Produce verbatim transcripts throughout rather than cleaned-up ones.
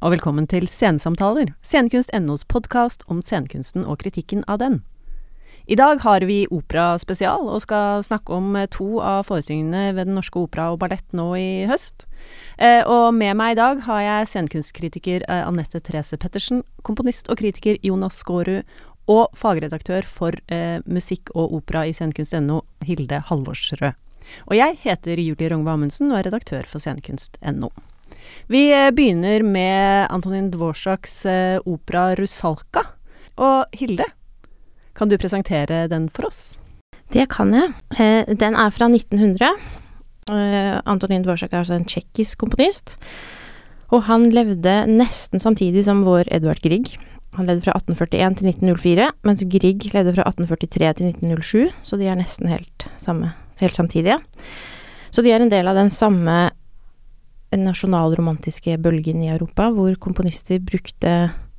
og velkommen til Scenesamtaler, Scenekunst punktum no's podcast om scenekunsten og kritikken av den. I dag har vi opera spesial og skal snakke om to av forestillingene ved Den Norske Opera og Ballett nå i høst. Eh, og med meg i dag har jeg scenekunstkritiker eh, Anette Therese Pettersen, komponist og kritiker Jonas Skårud og fagredaktør for eh, musikk og opera i Scenekunst punktum no, Hilde Halvorsrød. Og jeg heter Julie Rongve Amundsen og er redaktør for Scenekunst punktum no. Vi begynner med Antonín Dvoraks eh, opera Rusalka. Og Hilde, kan du presentere den for oss? Det kan jeg. Eh, den er fra nitten hundre. Eh, Antonín Dvorak er altså en tsjekkisk komponist. Og han levde nesten samtidig som vår Edvard Grieg. Han levde fra atten førtien til nitten null fire, mens Grieg levde fra atten førtitre til nitten null sju, så de er nesten helt, samme, helt samtidige. Så de er en del av den samme nasjonalromantiske bølgen i Europa, hvor komponister brukte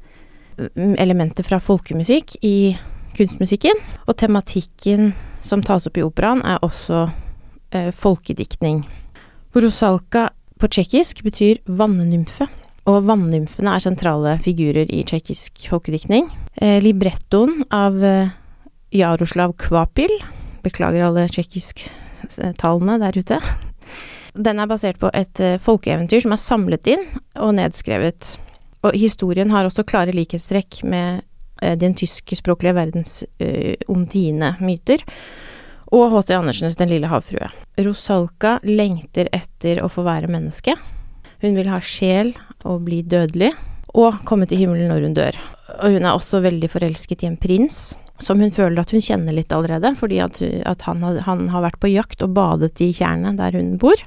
elementer fra folkemusikk i kunstmusikken, og tematikken som tas opp i operaen er også eh, folkediktning. Rusalka på tsjekkisk betyr vannymfe, og vannymfene er sentrale figurer i tsjekkisk folkediktning. Eh, librettoen av eh, Jaroslav Kvapil, beklager alle tsjekkisk-talene der ute. Den er basert på et uh, folkeeventyr som er samlet inn og nedskrevet. Og historien har også klare likhetstrekk med uh, den tyskspråklige verdens uh, ondine myter, og H C Andersens Den lille havfrue. Rusalka lengter etter å få være menneske. Hun vil ha sjel og bli dødelig, og komme til himmelen når hun dør. Og hun er også veldig forelsket i en prins, som hun føler at hun kjenner litt allerede, fordi at, at han, har, han har vært på jakt og badet i tjernet der hun bor.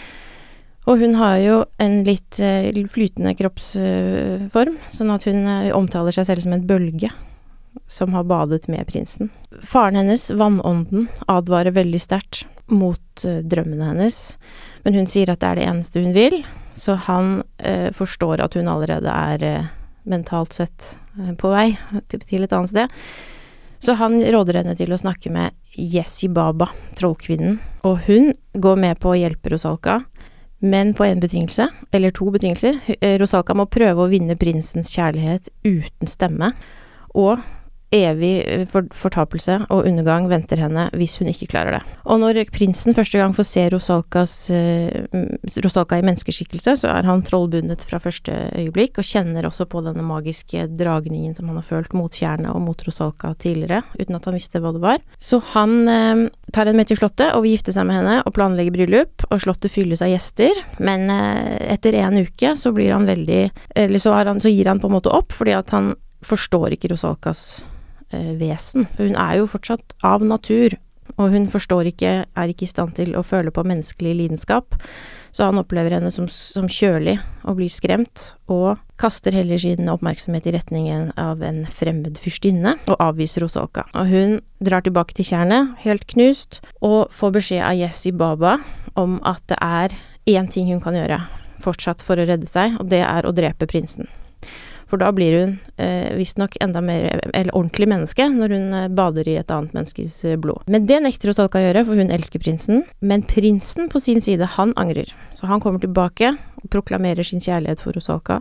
Og hun har jo en litt uh, flytende kroppsform, uh, sånn at hun uh, omtaler seg selv som en bølge som har badet med prinsen. Faren hennes, vannånden, advarer veldig sterkt mot uh, drømmene hennes, men hun sier at det er det eneste hun vil, så han uh, forstår at hun allerede er uh, mentalt sett uh, på vei til, til et annet sted. Så han råder henne til å snakke med Yesibaba, trollkvinnen, og hun går med på å hjelpe Rusalka, men på en betingelse, eller to betingelser. Rusalka må prøve å vinne prinsens kjærlighet uten stemme, og evig for, fortapelse og undergang venter henne hvis hun ikke klarer det. Og når prinsen første gang får se Rusalkas, uh, Rusalka i menneskeskikkelse, så er han trollbundet fra første øyeblikk, og kjenner også på denne magiske dragningen som han har følt mot tjernet og mot Rusalka tidligere, uten at han visste hva det var. Så han uh, tar henne med til slottet og vil gifte seg med henne og planlegge bryllup, og slottet fylles av gjester, men uh, etter en uke så blir han veldig, eller så, er han, så gir han på en måte opp, fordi at han forstår ikke Rusalkas vesen, for hun er jo fortsatt av natur, og hun forstår ikke, er ikke i stand til å føle på menneskelig lidenskap, så han opplever henne som, som kjølig og blir skremt, og kaster heller sin oppmerksomhet i retningen av en fremmed fyrstinne, og avviser Rusalka. Og hun drar tilbake til tjernet, helt knust, og får beskjed av Yesibaba om at det er én ting hun kan gjøre, fortsatt for å redde seg, og det er å drepe prinsen. For da blir hun eh, visst nok enda mer, eller ordentlig menneske, når hun eh, bader i et annet menneskes eh, blod. Men det nekter Rusalka å gjøre, for hun elsker prinsen. Men prinsen på sin side, han angrer. Så han kommer tilbake og proklamerer sin kjærlighet for Rusalka,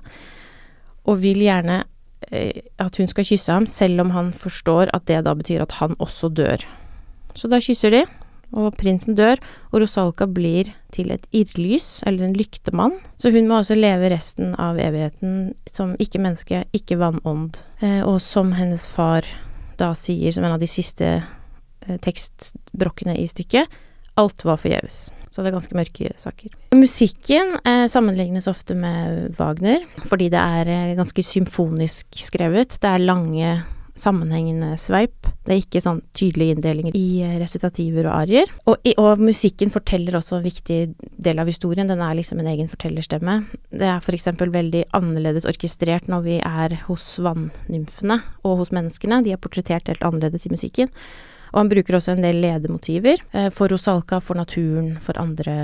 og vil gjerne eh, at hun skal kysse ham, selv om han forstår at det da betyr at han også dør. Så da kysser de, og prinsen dør, og Rusalka blir til et irrlys, eller en lyktemann. Så hun må også leve resten av evigheten som ikke-menneske, ikke vannånd. Eh, og som hennes far da sier, som en av de siste eh, tekstbrokkene i stykket, alt var forgjeves. Så det er ganske mørke saker. Musikken eh, sammenlignes ofte med Wagner, fordi det er eh, ganske symfonisk skrevet. Det er lange sammenhengende sveip. Det er ikke sånn tydelige inndelinger i resitativer og arier. Og, og musikken forteller også en viktig del av historien. Den er liksom en egen fortellerstemme. Det er for eksempel veldig annerledes orkestrert når vi er hos vannymfene og hos menneskene. De er portrettert helt annerledes i musikken. Og han bruker også en del ledemotiver for Rusalka, for naturen, for andre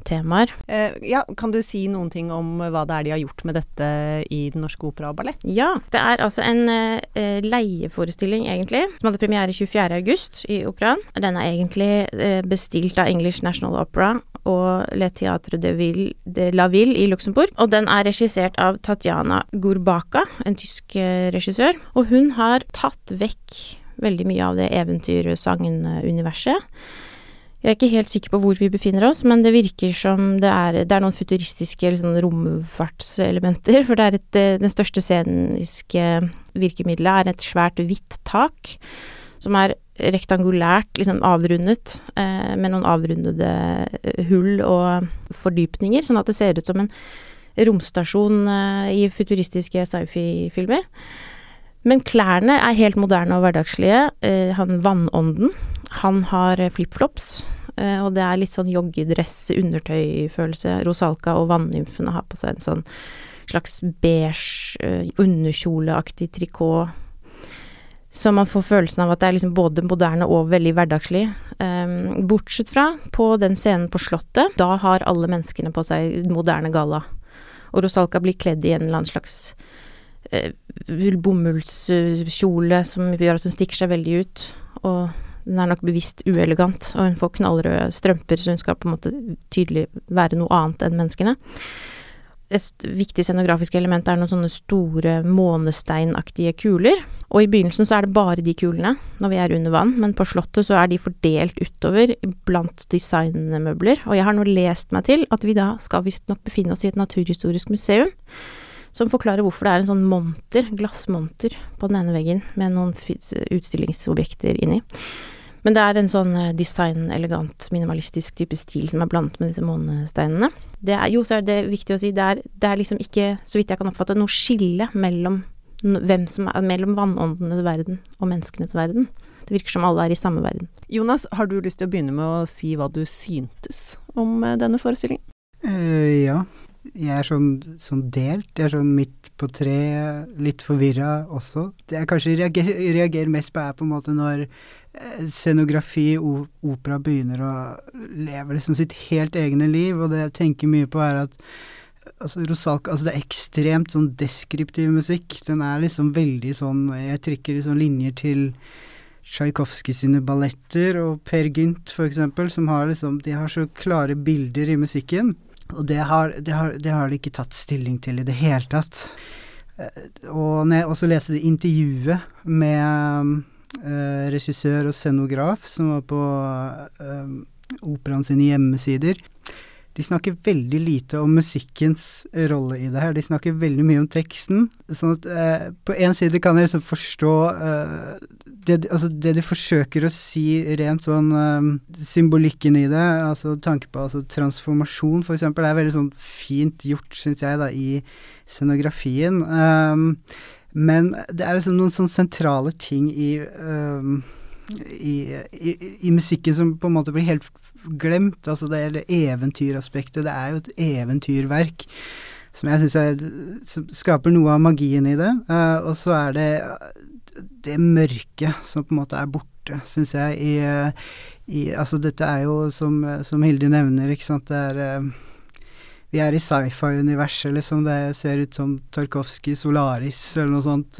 temaer. Eh, ja, kan du si noen ting om hva det er de har gjort med dette i Den Norske Opera og Ballett? Ja, det er altså en eh, leieforestilling egentlig, som hadde premiere tjuefjerde august i operaen. Den er egentlig eh, bestilt av English National Opera og Le Théâtre de, Ville, de la Ville i Luxembourg, og den er regissert av Tatjana Gurbaka, en tysk eh, regissør, og hun har tatt vekk veldig mye av det eventyr-sangen-universet. Jeg er ikke helt sikker på hvor vi befinner oss, men det virker som det er, det er noen futuristiske eller sånn romfartselementer, for det er et, den største sceniske virkemidlet er et svært hvitt tak, som er rektangulært, liksom avrundet, eh, med noen avrundede hull og fordypninger, sånn at det ser ut som en romstasjon eh, i futuristiske sci-fi-filmer. Men klærne er helt moderne og hverdagslige. Eh, han vannånden, han har flipflops, eh, og det er litt sånn joggedress, undertøyfølelse. Rosalka og vannymfene har på seg en sånn slags beige, eh, underkjoleaktig trikot, så man får følelsen av at det er liksom både moderne og veldig hverdagslig. Eh, bortsett fra på den scenen på Slottet, da har alle menneskene på seg moderne galla. Og Rosalka blir kledd i en eller annen slags bomullskjole som gjør at hun stikker seg veldig ut, og den er nok bevisst uelegant, og hun får knallrøde strømper, så hun skal på en måte tydelig være noe annet enn menneskene. Et viktig scenografisk element er noen sånne store månesteinaktige kuler, og i begynnelsen så er det bare de kulene når vi er under vann, men på Slottet så er de fordelt utover blant designmøbler, og jeg har nå lest meg til at vi da skal visst nok befinne oss i et naturhistorisk museum, som forklarer hvorfor det er en sånn monter, glassmonter på den ene veggen med noen utstillingsobjekter inni. Men det er en sånn design, elegant, minimalistisk type stil som er blandet med disse månesteinene. Det er, jo, så er det viktig å si, det er, det er liksom ikke, så vidt jeg kan oppfatte, noe skille mellom, hvem som er, mellom vannåndenes verden og menneskenes verden. Det virker som alle er i samme verden. Jonas, har du lyst til å begynne med å si hva du syntes om denne forestillingen? Uh, ja. Jeg er sånn, sånn delt, jeg er sånn midt på tre, litt forvirret også. Det jeg kanskje reagerer, reagerer mest på er på en måte når scenografi og opera begynner å leve liksom sitt helt egne liv, og det jeg tenker mye på er at altså, Rosalka, altså det er ekstremt sånn deskriptiv musikk, den er liksom veldig sånn, jeg trykker liksom linjer til Tchaikovsky sine balletter, og Per Gynt for eksempel, som har liksom, de har så klare bilder i musikken, og det har, det, har, det har de ikke tatt stilling til i det hele tatt. Og når jeg også leste det intervjuet med uh, regissør og scenograf som var på uh, operaen sine hjemmesider, de snakker veldig lite om musikkens rolle i det her. De snakker veldig mye om teksten. Sånn at uh, på en side kan jeg liksom forstå uh, det, altså det de forsøker å si rent sånn um, symbolikken i det, altså tanke på altså, transformasjon for eksempel, det er veldig sånn fint gjort, synes jeg da, i scenografien. Um, men det er liksom noen sånn sentrale ting i, um, i, i, i musikken som på en måte blir helt glemt, altså det gjelder eventyraspektet, det er jo et eventyrverk som jeg synes er, som skaper noe av magien i det, uh, og så er det det mørke som på en måte er borte, synes jeg, i, i altså dette er jo som, som Hilde nevner, ikke sant, det er, vi er i sci-fi-universet, liksom, det ser ut som Tarkovsky, Solaris, eller noe sånt,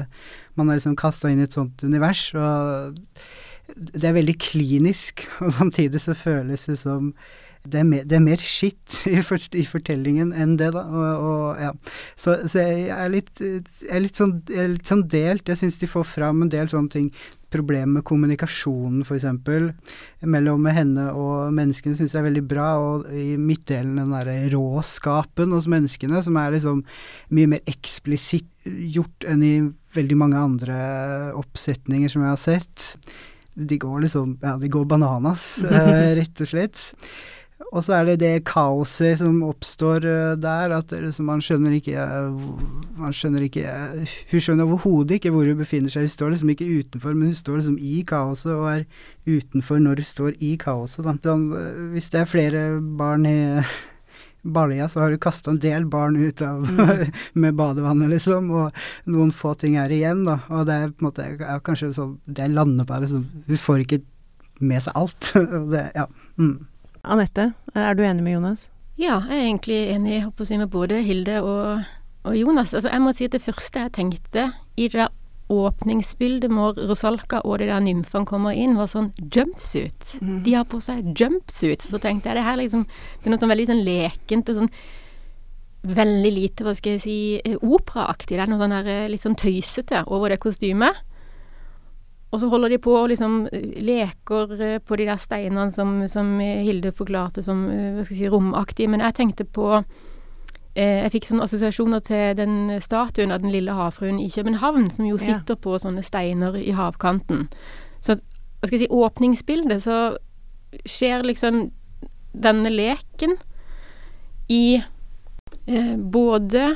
man er liksom kastet inn i et sånt univers, og det er veldig klinisk, og samtidig så føles det som Det er, mer, det er mer shit i, for, i fortellingen enn det da, og, og ja, så, så jeg er litt, jeg er litt, sånn, jeg er litt sånn delt, jeg synes de får fram en del sånne ting, problemer med kommunikasjonen for eksempel, mellom henne og menneskene synes jeg er veldig bra, og i midtdelen den der råskapen hos menneskene, som er liksom mye mer eksplisitt gjort enn i veldig mange andre oppsetninger som jeg har sett. De går liksom, ja, de går bananas, eh, rett og slett. Og så er det det kaoset som oppstår uh, der, at liksom, man skjønner ikke, uh, man skjønner ikke, uh, hun skjønner overhodet ikke hvor hun befinner seg, hun står liksom ikke utenfor, men hun står liksom i kaoset, og er utenfor når hun står i kaoset. Da. Sånn, uh, hvis det er flere barn i uh, Balja, så har du kastet en del barn ut av mm. med badevannet, liksom, og noen få ting er igjen, da, og det er på en måte, er kanskje sånn, det lander på, liksom, hun får ikke med seg alt, og det, ja, mm. Anette, er du enig med Jonas? Ja, jeg er egentlig enig jeg håper å si, med både Hilde og, og Jonas. Altså, jeg må si at det første jeg tenkte i det der åpningsbildet hvor Rusalka og de der nymfene kommer inn, var sånn jumpsuit. Mm. De har på seg jumpsuit. Så tenkte jeg, det her liksom, det er noe sånn veldig sånn lekent og sånn veldig lite, hva skal jeg si, operaaktig. Det er noe sånn her litt sånn tøysete over det kostymet. Og så holder de på og liksom leker på de der steinene som, som Hilde forklarte som, hva skal jeg si, romaktige. Men jeg tenkte på Jeg fikk sånne assosiasjoner til den statuen av den lille havfruen i København, som jo sitter ja. På sånne steiner i havkanten. Så, hva skal jeg si, åpningsbildet, så skjer liksom denne leken i eh, både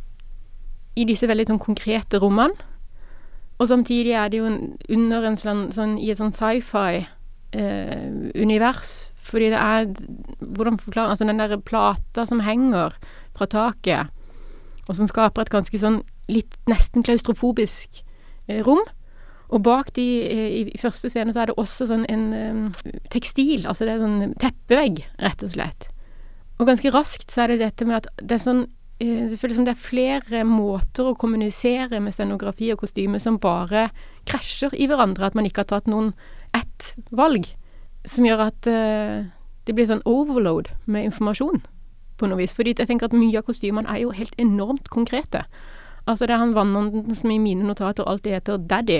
i disse veldig sånn konkrete rommene, og samtidig er det jo en, under en sånn, sånn, i et sånn sci-fi eh, univers, fordi det er, hvordan forklare, altså den der plata som henger fra taket, og som skaper et ganske sånn litt nesten klaustrofobisk eh, rom. Og bak de, eh, i første scene så er det også sånn en eh, tekstil, altså det er sånn teppevegg, rett og slett. Og ganske raskt så er det dette med at det er sånn, eh, selvfølgelig som det er flere måter å kommunisere med scenografi og kostyme som bare krasjer i hverandre, at man ikke har tatt noen ett valg, som gjør at eh, det blir sånn overload med informasjon. På noe vis, fordi jeg tenker at mye av kostymene er jo helt enormt konkrete. Altså det er han vannånden som i mine notater alltid heter Daddy,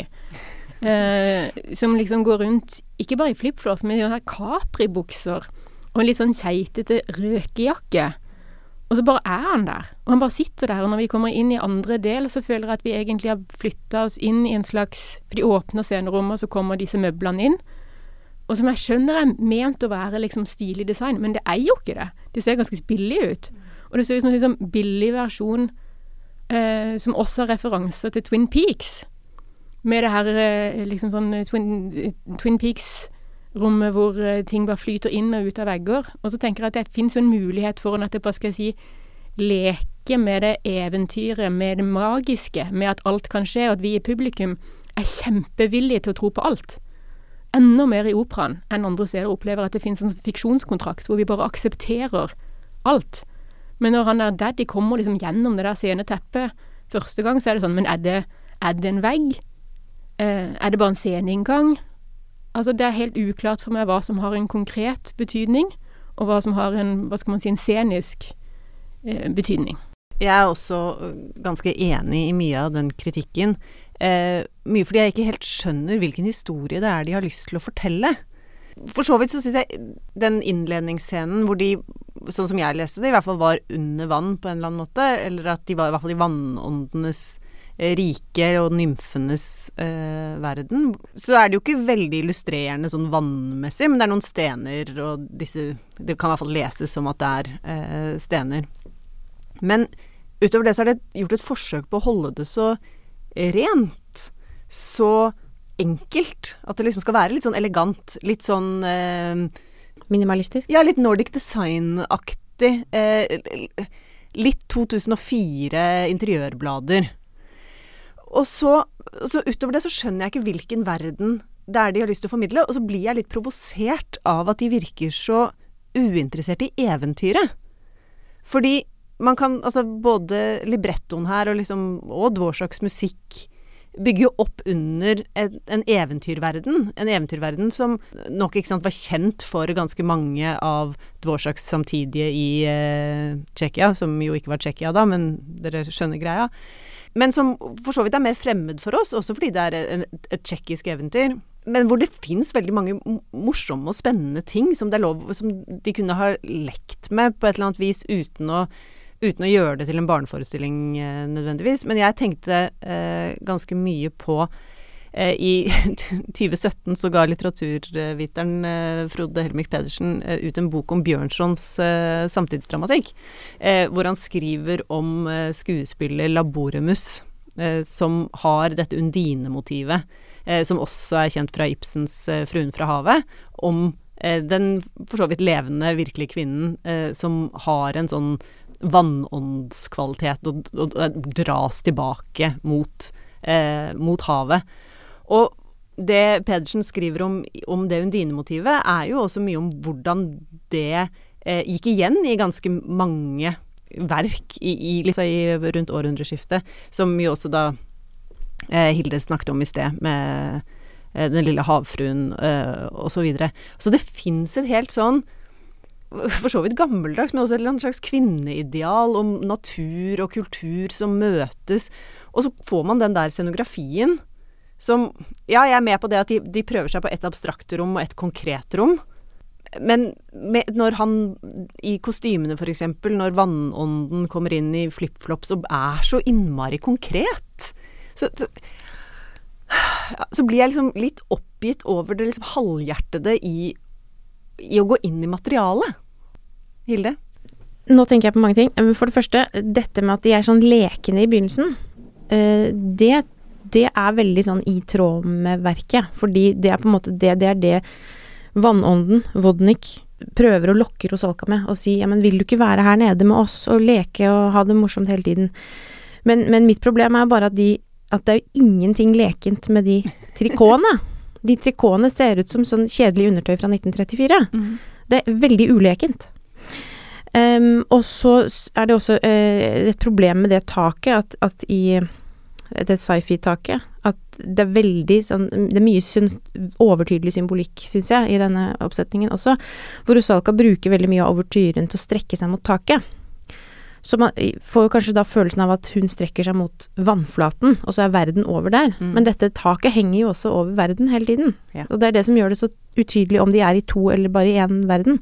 eh, som liksom går rundt, ikke bare i flip-flop, men i sånne Capri-bukser, og en litt sånn keitete røkejakke. Og så bare er han der, og han bare sitter der, og når vi kommer inn i andre del, så føler jeg at vi egentlig har flyttet oss inn i en slags, for de åpner scenerommet, så kommer disse møblene inn, og som jeg skjønner er ment å være liksom stilig design, men det er jo ikke det. Det ser ganske billig ut. Og det ser ut som en liksom billig versjon eh, som også har referanser til Twin Peaks. Med det her eh, liksom sånn Twin, Twin Peaks-rommet hvor eh, ting bare flyter inn og ut av vegger. Og så tenker jeg at det finnes jo en mulighet for at det bare skal si leke med det eventyret, med det magiske, med at alt kan skje, og at vi i publikum er kjempevillige til å tro på alt. Enda mer i operaen enn andre steder opplever at det finnes en fiksjonskontrakt hvor vi bare aksepterer alt. Men når han der Daddy kommer liksom gjennom det der sceneteppet første gang, så er det sånn, men er det, er det en vegg? Eh, er det bare en sceneinngang? Altså det er helt uklart for meg hva som har en konkret betydning, og hva som har en, hva skal man si, en scenisk eh, betydning. Jeg er også ganske enig i mye av den kritikken. Eh, mye fordi jeg ikke helt skjønner hvilken historie det er de har lyst til å fortelle. For så vidt så synes jeg den innledningsscenen hvor de, sånn som jeg leste det, i hvert fall var under vann på en eller annen måte, eller at de var i hvert fall i vannåndenes eh, rike og nymfenes eh, verden, så er det jo ikke veldig illustrerende sånn vannmessig, men det er noen stener, og disse, det kan i hvert fall leses som at det er eh, stener. Men utover det så er det gjort et forsøk på å holde det så rent, så enkelt, at det liksom skal være litt sånn elegant, litt sånn eh, minimalistisk? Ja, litt Nordic Design-aktig, eh, litt to tusen og fire interiørblader. Og så, så utover det så skjønner jeg ikke hvilken verden det er de har lyst til å formidle, og så blir jeg litt provosert av at de virker så uinteressert i eventyret. Fordi man kan, altså både librettoen her og liksom, og Dvoraks musikk bygger jo opp under en, en eventyrverden, en eventyrverden som nok ikke sant, var kjent for ganske mange av Dvoraks samtidige i eh, Tsjekkia, som jo ikke var Tsjekkia da, men dere skjønner greia. Men som for så vidt er mer fremmed for oss, også fordi det er en, et tsjekkisk eventyr. Men hvor det finnes veldig mange morsomme og spennende ting som, det er lov, som de kunne ha lekt med på et eller annet vis uten å uten å gjøre det til en barneforestilling eh, nødvendigvis. Men jeg tenkte eh, ganske mye på eh, i tjue sytten så ga litteraturviteren eh, Frode Helmik Pedersen eh, ut en bok om Bjørnsons eh, samtidsdramatikk, eh, hvor han skriver om eh, skuespiller Laboremus, eh, som har dette Undine-motivet, eh, som også er kjent fra Ibsens eh, Fruen fra havet, om eh, den for så vidt levende, virkelige kvinnen eh, som har en sånn vannåndskvalitet og, og, og dras tilbake mot, eh, mot havet. Og det Pedersen skriver om, om det Undine-motivet er jo også mye om hvordan det eh, gikk igjen i ganske mange verk i, i, liksom i rundt århundreskiftet, som jo også da eh, Hilde snakket om i sted, med eh, den lille havfruen eh, og så videre. Så det finnes et helt sånn, for så vidt gammeldags, men også et eller annet slags kvinneideal om natur og kultur som møtes, og så får man den der scenografien som, ja, jeg er med på det at de, de prøver seg på et abstrakt rom og et konkret rom, men med, når han i kostymene for eksempel, når vannånden kommer inn i flip-flops og er så innmari konkret, så, så, så blir jeg liksom litt oppgitt over det liksom halvhjertede i i å gå inn i materialet. Hilde? Nå tenker jeg på mange ting. For det første, dette med at de er sånn lekende i begynnelsen, det, det er veldig sånn i tråd med verket, fordi det er på en måte det, det er det vannånden, Vodnik, prøver å lokke Rusalka med, og si, ja, men vil du ikke være her nede med oss, og leke og ha det morsomt hele tiden? Men, men mitt problem er bare at, de, at det er jo ingenting lekent med de trikåene. De trikåene ser ut som sånn kjedelig undertøy fra nitten trettifire. Mm. Det er veldig ulekent. Um, og så er det også uh, et problem med det taket, at, at i det sci-fi-taket, at det er veldig sånn, det er mye syn, overtydelig symbolikk, synes jeg, i denne oppsetningen også, hvor Rusalka bruker veldig mye av overtyren til å strekke seg mot taket. Så man får jo kanskje da følelsen av at hun strekker seg mot vannflaten, og så er verden over der. Mm. Men dette taket henger jo også over verden hele tiden. Ja. Og det er det som gjør det så utydelig om de er i to eller bare i en verden.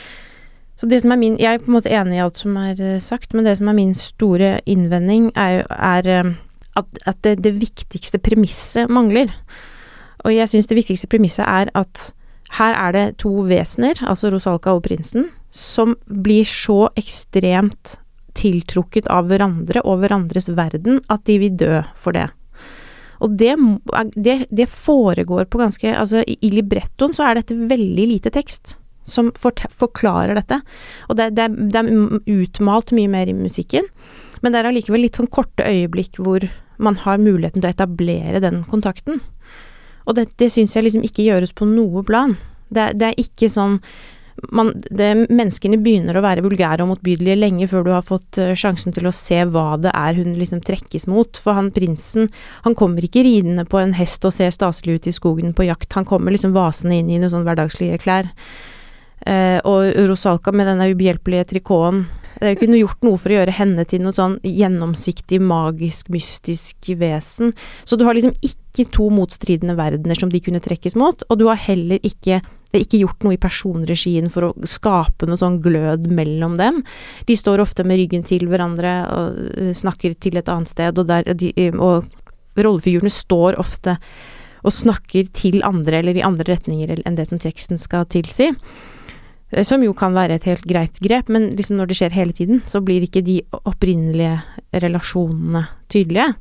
Så det som er min, jeg er på en måte enig i alt som er sagt, men det som er min store innvending er, er at, at det, det viktigste premisset mangler. Og jeg synes det viktigste premisset er at her er det to vesener, altså Rusalka og prinsen, som blir så ekstremt tiltrukket av hverandre og hverandres verden, at de vil dø for det. Og det, det, det foregår på ganske, altså i librettoen så er dette veldig lite tekst som for, forklarer dette. Og det, det, det er utmalt mye mer i musikken, men det er allikevel litt sånn korte øyeblikk hvor man har muligheten til å etablere den kontakten. Og det, det synes jeg liksom ikke gjøres på noe plan. Det, det er ikke sånn Man, det, menneskene begynner å være vulgære og motbydelige lenge før du har fått uh, sjansen til å se hva det er hun liksom trekkes mot. For han prinsen, han kommer ikke ridende på en hest og ser staselig ut i skogen på jakt. Han kommer liksom vasende inn i noen sånne hverdagslige klær. Uh, og Rusalka med denne ubehjelpelige trikåen, det er jo ikke noe gjort noe for å gjøre henne til noe sånn gjennomsiktig, magisk, mystisk vesen. Så du har liksom ikke to motstridende verdener som de kunne trekkes mot, og du har heller ikke Det er ikke gjort noe i personregien for å skape noe sånn glød mellom dem. De står ofte med ryggen til hverandre og snakker til et annet sted, og, der, de, og rollefigurene står ofte og snakker til andre eller i andre retninger enn det som teksten skal tilsi. Som jo kan være et helt greit grep, men liksom når det skjer hele tiden, så blir ikke de opprinnelige relasjonene tydelige.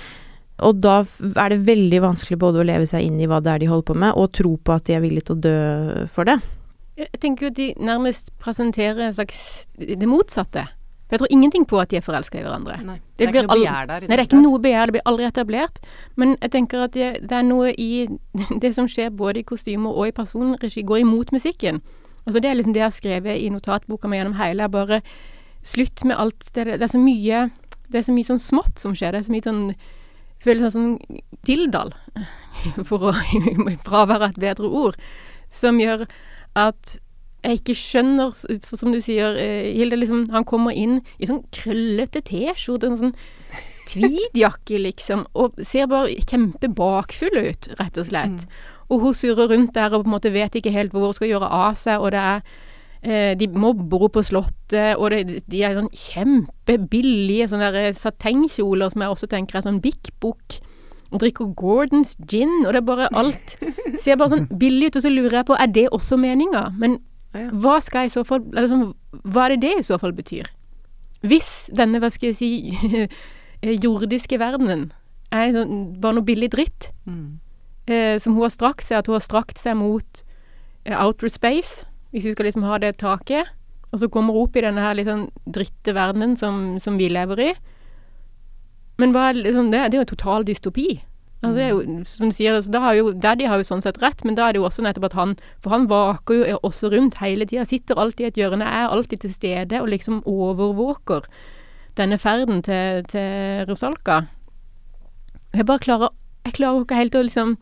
Og da er det veldig vanskelig både å leve seg inn i hva det er de holder på med, og tro på at de er villige til å dø for det. Jeg tenker jo at de nærmest presenterer en slags det motsatte. For jeg tror ingenting på at de er forelsket i hverandre. Nei, det, det er ikke noe begjær der. Nei, det er ikke noe begjær, det blir aldri etablert. Men jeg tenker at det, det er noe i det som skjer både i kostymer og i personregi, går imot musikken. Altså det er liksom det jeg har skrevet i notatboka meg gjennom hele, er bare slutt med alt. Det, det er så mye, det er så mye sånn smått som skjer, det er så mye sånn føles sånn dilldall, for å fravere et bedre ord, som gjør at jeg ikke skjønner, for som du sier, Hilde, liksom, han kommer inn i sånn krøllete t-skjorte, en sånn tweedjakke, liksom, og ser bare kjempebakfull ut, rett og slett. Mm. Og hun surrer rundt der og på en måte vet ikke helt hvor hun skal gjøre av seg, og det er de mobber opp på slottet, og det, de er sånn kjempebillige sånne der satengkjoler som jeg også tenker er sånn Big Book, og drikker Gordons gin, og det er bare alt ser bare sånn billig ut, og så lurer jeg på, er det også meningen? Men hva skal jeg i så fall, eller sånn, hva er det det i så fall betyr? Hvis denne, hva skal jeg si, jordiske verdenen er sånn, bare noe billig dritt, mm. eh, som hun har strakt seg, at hun har strakt seg mot eh, outer space, hvis vi skal liksom ha det taket, og så kommer hun opp i denne her litt sånn dritte verdenen som, som vi lever i. Men hva er liksom det? Det er jo total dystopi. Altså, det er jo, som du sier, altså, da har jo, Daddy har jo sånn sett rett, men da er det jo også nettopp at han, for han vaker jo også rundt hele tiden, sitter alltid i et hjørne, er alltid til stede, og liksom overvåker denne ferden til, til Rusalka. Jeg bare klarer, jeg klarer jo ikke helt å liksom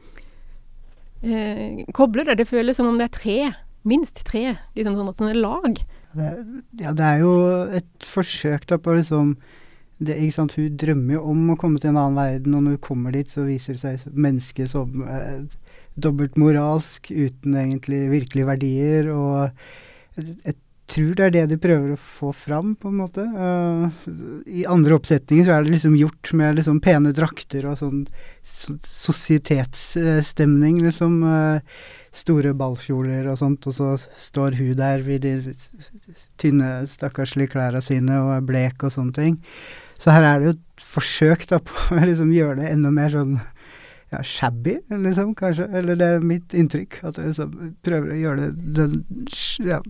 eh, koble det, det føles som om det er tre, minst tre, liksom sånne, sånne lag. Det, ja, det er jo et forsøk da på liksom det, ikke sant, hun drømmer jo om å komme til en annen verden, og når hun kommer dit, så viser det seg mennesket som eh, dobbelt moralsk, uten egentlig virkelige verdier, og jeg, jeg tror det er det de prøver å få fram, på en måte. Uh, I andre oppsetninger så er det liksom gjort med liksom pene drakter og sånn so sosietetsstemning, liksom uh, store ballkjoler og sånt, og så står hun der ved de tynne, stakkarslige klærne sine og er blek og sånne ting. Så her er det jo et forsøk da på å liksom gjøre det enda mer sånn ja, shabby, liksom, kanskje, eller det er mitt inntrykk, at jeg liksom prøver å gjøre det, det ja,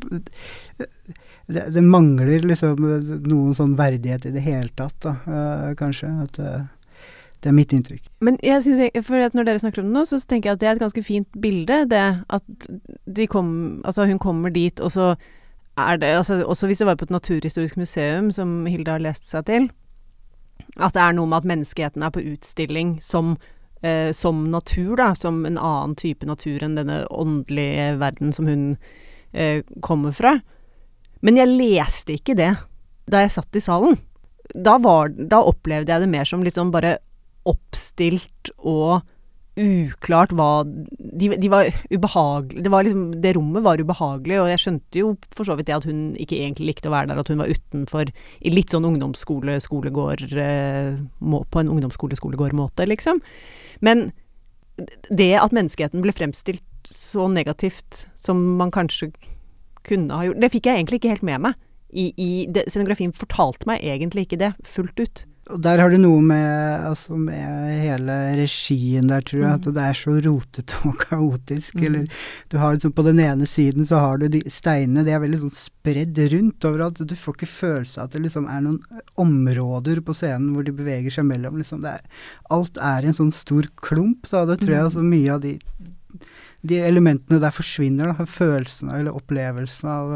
det, det mangler liksom noen sånn verdighet i det hele tatt, da, uh, kanskje, at uh, det er mitt inntrykk. Men jeg synes, jeg, for at når dere snakker om det nå, så tenker jeg at det er et ganske fint bilde, det at de kom, altså hun kommer dit, og så er det, altså også hvis det var på et naturhistorisk museum, som Hilda har lest seg til, at det er noe med at menneskeheten er på utstilling som Eh, som natur da, som en annen type natur enn denne åndelige verden som hun eh, kommer fra. Men jeg leste ikke det da jeg satt i salen. Da, var, da opplevde jeg det mer som litt sånn bare oppstilt og uklart hva de, de var ubehagelig, det var liksom, det rommet var ubehagelig, og jeg skjønte jo for så vidt det at hun ikke egentlig likte å være der, at hun var utenfor i litt sånn ungdomsskole, skolegård eh, må, på en ungdomsskole-skolegård-måte, liksom. Men det at menneskeheten ble fremstilt så negativt som man kanskje kunne ha gjort, det fikk jeg egentlig ikke helt med meg. I, i det, scenografien fortalte meg egentlig ikke det fullt ut. Og der har du noe med, altså med hele regien der, tror jeg, mm. at det er så rotete og kaotisk, mm. eller du har liksom på den ene siden så har du de steinene, det er veldig sånn spredd rundt overalt, du får ikke følelse av at det liksom er noen områder på scenen hvor de beveger seg mellom, liksom det er, alt er en sånn stor klump, da, da tror jeg altså mye av de, de elementene der forsvinner, da, følelsen eller opplevelsen av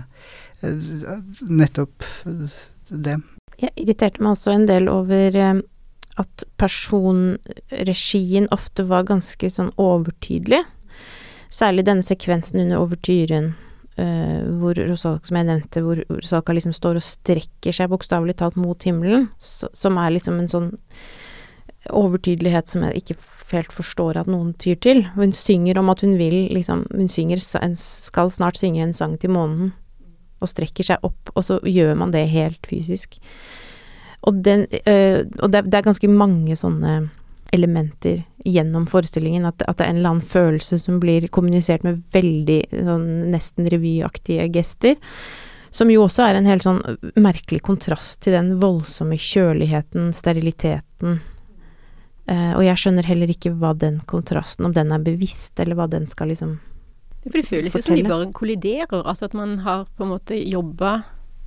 uh, nettopp det. Jeg irriterte meg også en del over eh, at personregien ofte var ganske sånn overtydelig. Særlig denne sekvensen under overtyren, eh, hvor Rusalka, som jeg nevnte, hvor Rusalka liksom står og strekker seg bokstavelig talt mot himmelen, så, som er liksom en sånn overtydelighet som jeg ikke helt forstår at noen tyr til. Hun synger om at hun vil, liksom, hun synger, skal snart synge en sang til månen, og strekker seg opp, og så gjør man det helt fysisk. Og, den, øh, og det, det er ganske mange sånne elementer gjennom forestillingen, at, at det er en eller annen følelse som blir kommunisert med veldig sånn, nesten revyaktige gester, som jo også er en helt sånn merkelig kontrast til den voldsomme kjøligheten, steriliteten. Uh, og jeg skjønner heller ikke hva den kontrasten, om den er bevisst, eller hva den skal liksom For det føles jo som de bare kolliderer, altså at man har på en måte jobbet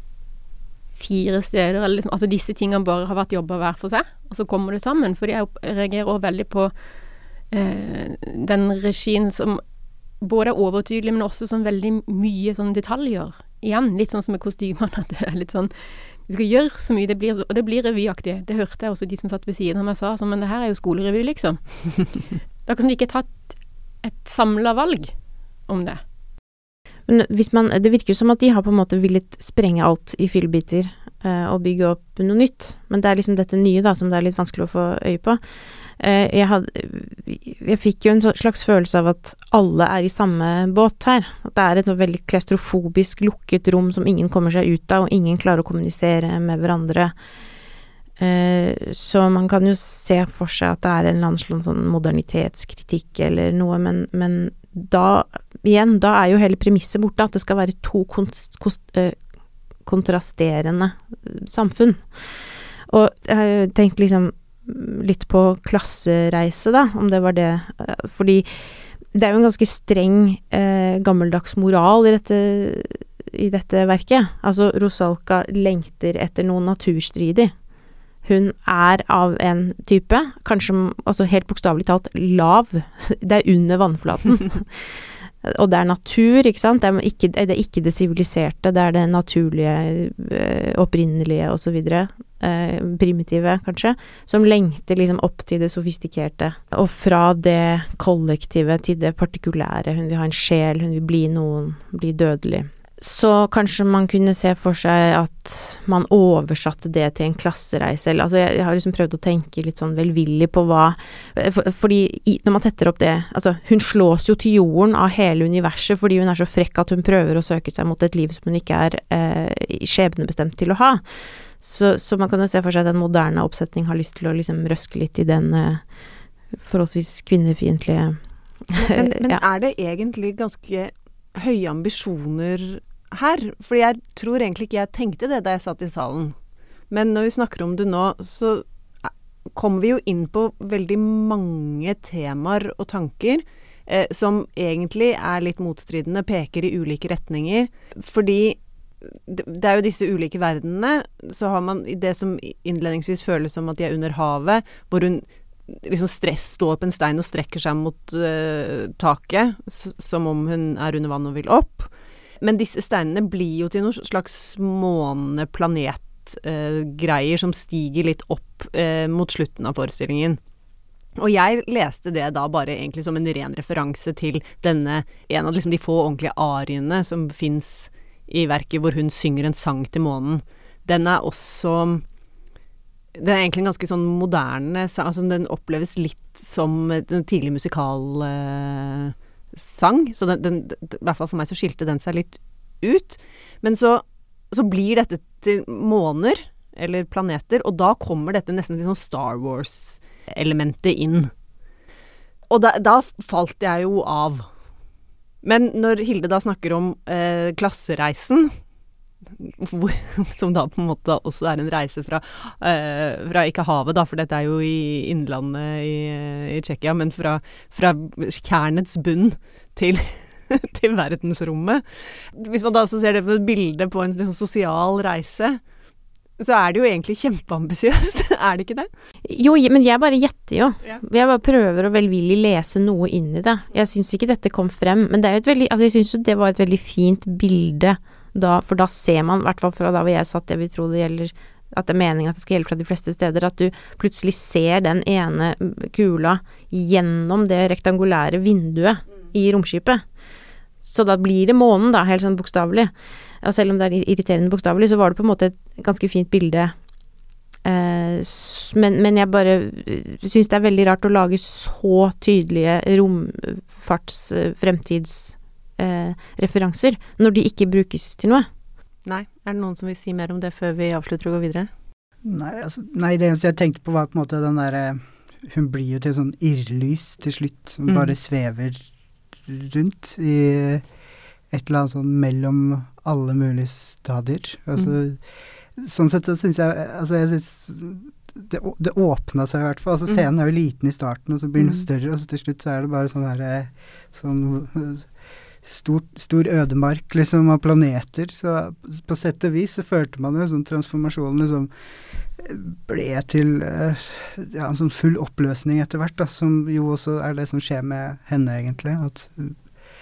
fire steder, eller liksom, altså disse tingene bare har vært jobbet hver for seg, og så kommer det sammen, for jeg reagerer også veldig på eh, den regien som både er overtydelig, men også sånn veldig mye sånn detaljer. Igjen, litt sånn som med kostymene, at det er litt sånn, vi skal gjøre så mye, det blir, og det blir revyaktig. Det hørte jeg også de som satt ved siden av meg sa, sånn, men det her er jo skolerevy, liksom. Det er ikke som de ikke har tatt et samlet valg om det. Men hvis man, det virker jo som at de har på en måte villet sprenge alt i fillbiter uh, og bygge opp noe nytt, men det er liksom dette nye da, som det er litt vanskelig å få øye på. Uh, jeg, had, jeg fikk jo en slags følelse av at alle er i samme båt her, at det er et veldig klaustrofobisk lukket rom som ingen kommer seg ut av, og ingen klarer å kommunisere med hverandre. Uh, så man kan jo se for seg at det er en eller annen sånn modernitetskritikk eller noe, men, men da, igjen, da er jo hele premisset borte, at det skal være to konst, konst, uh, kontrasterende samfunn. Og jeg tenkte liksom litt på klassereise da, om det var det, uh, fordi det er jo en ganske streng uh, gammeldags moral i dette, i dette verket. Altså, Rusalka lengter etter noe naturstridig. Hun er av en type, kanskje altså helt bokstavelig talt lav. Det er under vannflaten. Og det er natur, ikke sant? Det er ikke det, er ikke det siviliserte, det er det naturlige, opprinnelige og så videre. Eh, primitive, kanskje. Som lengter liksom opp til det sofistikerte. Og fra det kollektive til det partikulære. Hun vil ha en sjel, hun vil bli noen, bli dødelig. Så kanskje man kunne se for seg at man oversatte det til en klassereise. Altså jeg, jeg har liksom prøvd å tenke litt sånn velvillig på hva for, fordi i, når man setter opp det altså hun slås jo til jorden av hele universet fordi hun er så frekk at hun prøver å søke seg mot et liv som hun ikke er eh, skjebnebestemt til å ha. Så, så man kan jo se for seg at en moderne oppsetning har lyst til å liksom røske litt i den eh, forholdsvis kvinnefiendtlige Men, men ja. er det egentlig ganske høye ambisjoner her? Fordi jeg tror egentlig ikke jeg tenkte det da jeg satt i salen. Men når vi snakker om det nå, så kommer vi jo inn på veldig mange temaer og tanker eh, som egentlig er litt motstridende, peker i ulike retninger. Fordi det, det er jo disse ulike verdenene, så har man det som innledningsvis føles som at de er under havet, hvor hun liksom stress, står på en stein og strekker seg mot uh, taket, s- som om hun er under vann og vil opp. Men disse steinene blir jo til noen slags måne-planet-greier uh, som stiger litt opp uh, mot slutten av forestillingen. Og jeg leste det da bare egentlig som en ren referanse til denne, en av liksom de få ordentlige ariene som finnes i verket, hvor hun synger en sang til månen. Den er også det er egentlig en ganske sånn moderne sang, altså den oppleves litt som en tidlig musikal eh, sang, så den, den, i hvert fall for meg så skilte den seg litt ut. Men så, så blir dette til måner, eller planeter, og da kommer dette nesten litt sånn Star Wars-elementet inn. Og da, da falt jeg jo av. Men når Hilde da snakker om eh, klassereisen, hvor, som da på en måte også er en reise fra, uh, fra ikke havet da, for dette er jo i innlandet i, i Tsjekkia, men fra, fra kjernets bunn til, til verdensrommet. Hvis man da også ser det på et bilde på en liksom, sosial reise, så er det jo egentlig kjempeambisiøst, er det ikke det? Jo, men jeg bare gjetter jo. Ja. Jeg bare prøver å velvillig lese noe inn i det. Jeg synes ikke dette kom frem, men det er jo et veldig, altså jeg synes jo det var et veldig fint bilde da, for da ser man, i hvert fall fra da hvor jeg satt, jeg vil tro det gjelder, at det er meningen at det skal gjelde fra de fleste steder, at du plutselig ser den ene kula gjennom det rektangulære vinduet i romskipet. Så da blir det månen da, helt sånn bokstavelig. Ja, selv om det er irriterende bokstavelig, så var det på en måte et ganske fint bilde. Eh, men, men jeg bare synes det er veldig rart å lage så tydelige romfarts, fremtids Eh, referanser, når de ikke brukes til noe. Nei, er det noen som vil si mer om det før vi avslutter og går videre? Nei, altså, nei, det eneste jeg tenkte på var på en måte den der, hun blir jo til sånn irrlys til slutt, som Mm. bare svever rundt i et eller annet sånn mellom alle mulige stadier. Altså, sånn sett så synes jeg, altså jeg synes det, det åpnet seg i hvert fall, altså Mm. scenen er jo liten i starten, og så blir den Mm. større, og så til slutt så er det bare sånn her, sånn Stor, stor ødemark liksom av planeter, så på sett og vis så følte man jo sånn transformasjonen liksom ble til uh, ja, en sånn full oppløsning etter hvert da, som jo også er det som skjer med henne egentlig, at hun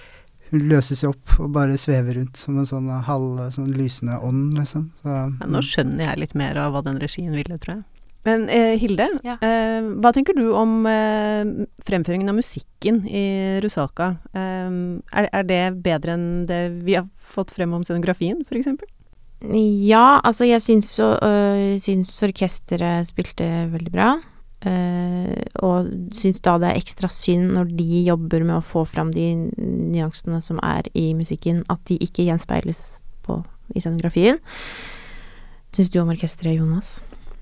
løser seg opp og bare svever rundt som en sånn halv sånn lysende ånd liksom. Så, Ja, nå skjønner jeg litt mer av hva den regien ville, tror jeg. Men eh, Hilde, Ja. eh, hva tenker du om eh, fremføringen av musikken i Rusalka? Eh, er, er det bedre enn det vi har fått frem om scenografien, for eksempel? Ja, altså jeg syns, øh, syns orkestret spilte veldig bra, øh, og syns da det er ekstra synd når de jobber med å få fram de nyansene som er i musikken, at de ikke gjenspeiles på, i scenografien. Syns du om orkestret, Jonas?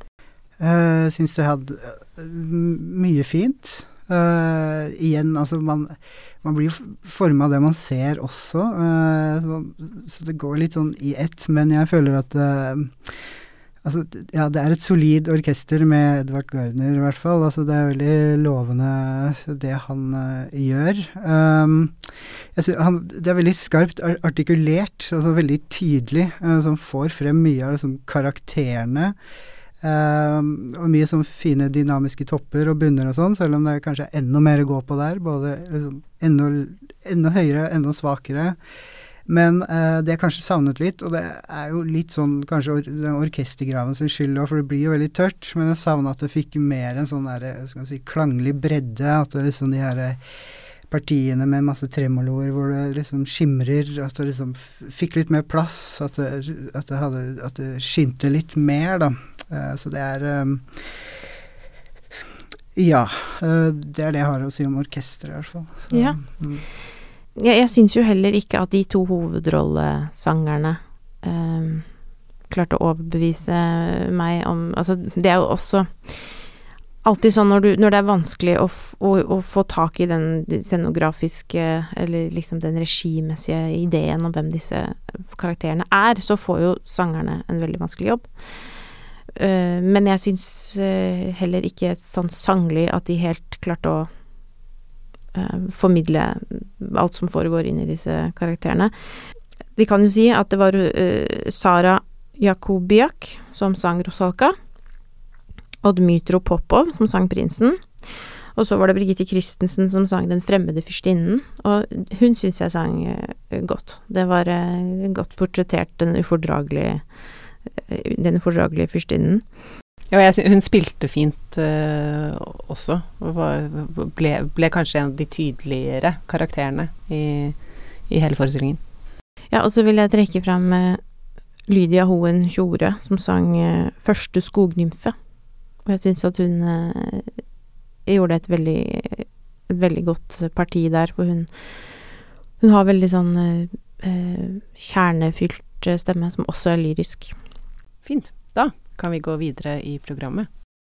Jeg uh, synes det hadde uh, mye fint. Uh, igjen, altså man, man blir jo formet av det man ser også, uh, så, så det går litt sånn i ett, men jeg føler at uh, altså, ja, det er et solid orkester med Edvard Gardner i hvert fall, altså det er veldig lovende det han uh, gjør. Um, jeg synes, han, det er veldig skarpt artikulert, altså veldig tydelig, uh, som får frem mye av liksom, karakterene. Um, og mye sånn fine dynamiske topper og bunner og sånn, selv om det kanskje er enda mer å gå på der, både liksom, enda, enda høyere, enda svakere. Men uh, det er kanskje savnet litt, og det er jo litt sånn kanskje or den orkestergraven sin skyld også, for det blir jo veldig tørt, men jeg savnet at det fikk mer en sånn der, skal jeg si, klanglig bredde, at det er liksom de her partiene med masse tremoloer hvor det liksom skimrer, at det liksom fikk litt mer plass, at det, at det, hadde, at det skinte litt mer da. Uh, så det er um, ja, uh, det er det jeg har å si om orkestret i hvert fall. Så, ja. Mm. Jeg, jeg synes jo heller ikke at de to hovedrollesangerne um, klarte å overbevise meg om, altså det er jo også alltid sånn når, du, når det er vanskelig å, f, å, å få tak i den scenografiske, eller liksom den regimessige ideen om hvem disse karakterene er, så får jo sangerne en veldig vanskelig jobb. Uh, men jeg synes uh, heller ikke sånn sanglig at de helt klarte å uh, formidle alt som foregår inn i disse karakterene. Vi kan jo si at det var uh, Sara Jakubiak som sang Rusalka, og Dmytro Popov som sang Prinsen, og så var det Birgitte Christensen som sang Den fremmede fyrstinnen, og hun synes jeg sang uh, godt. Det var uh, godt portrettert den ufordragelige den ufordragelige fyrstinnen. Ja, jeg, hun spilte fint uh, også, og var, ble, ble kanskje en av de tydeligere karakterene i, i hele forestillingen. Ja, og så vil jeg trekke frem uh, Lydia Hoen Tjore, som sang uh, Første skognymfe. Og jeg synes at hun uh, gjorde et veldig, et veldig godt parti der, for hun, hun har veldig sånn uh, uh, kjernefylt stemme, som også er lyrisk. Fint. Da kan vi gå videre i programmet.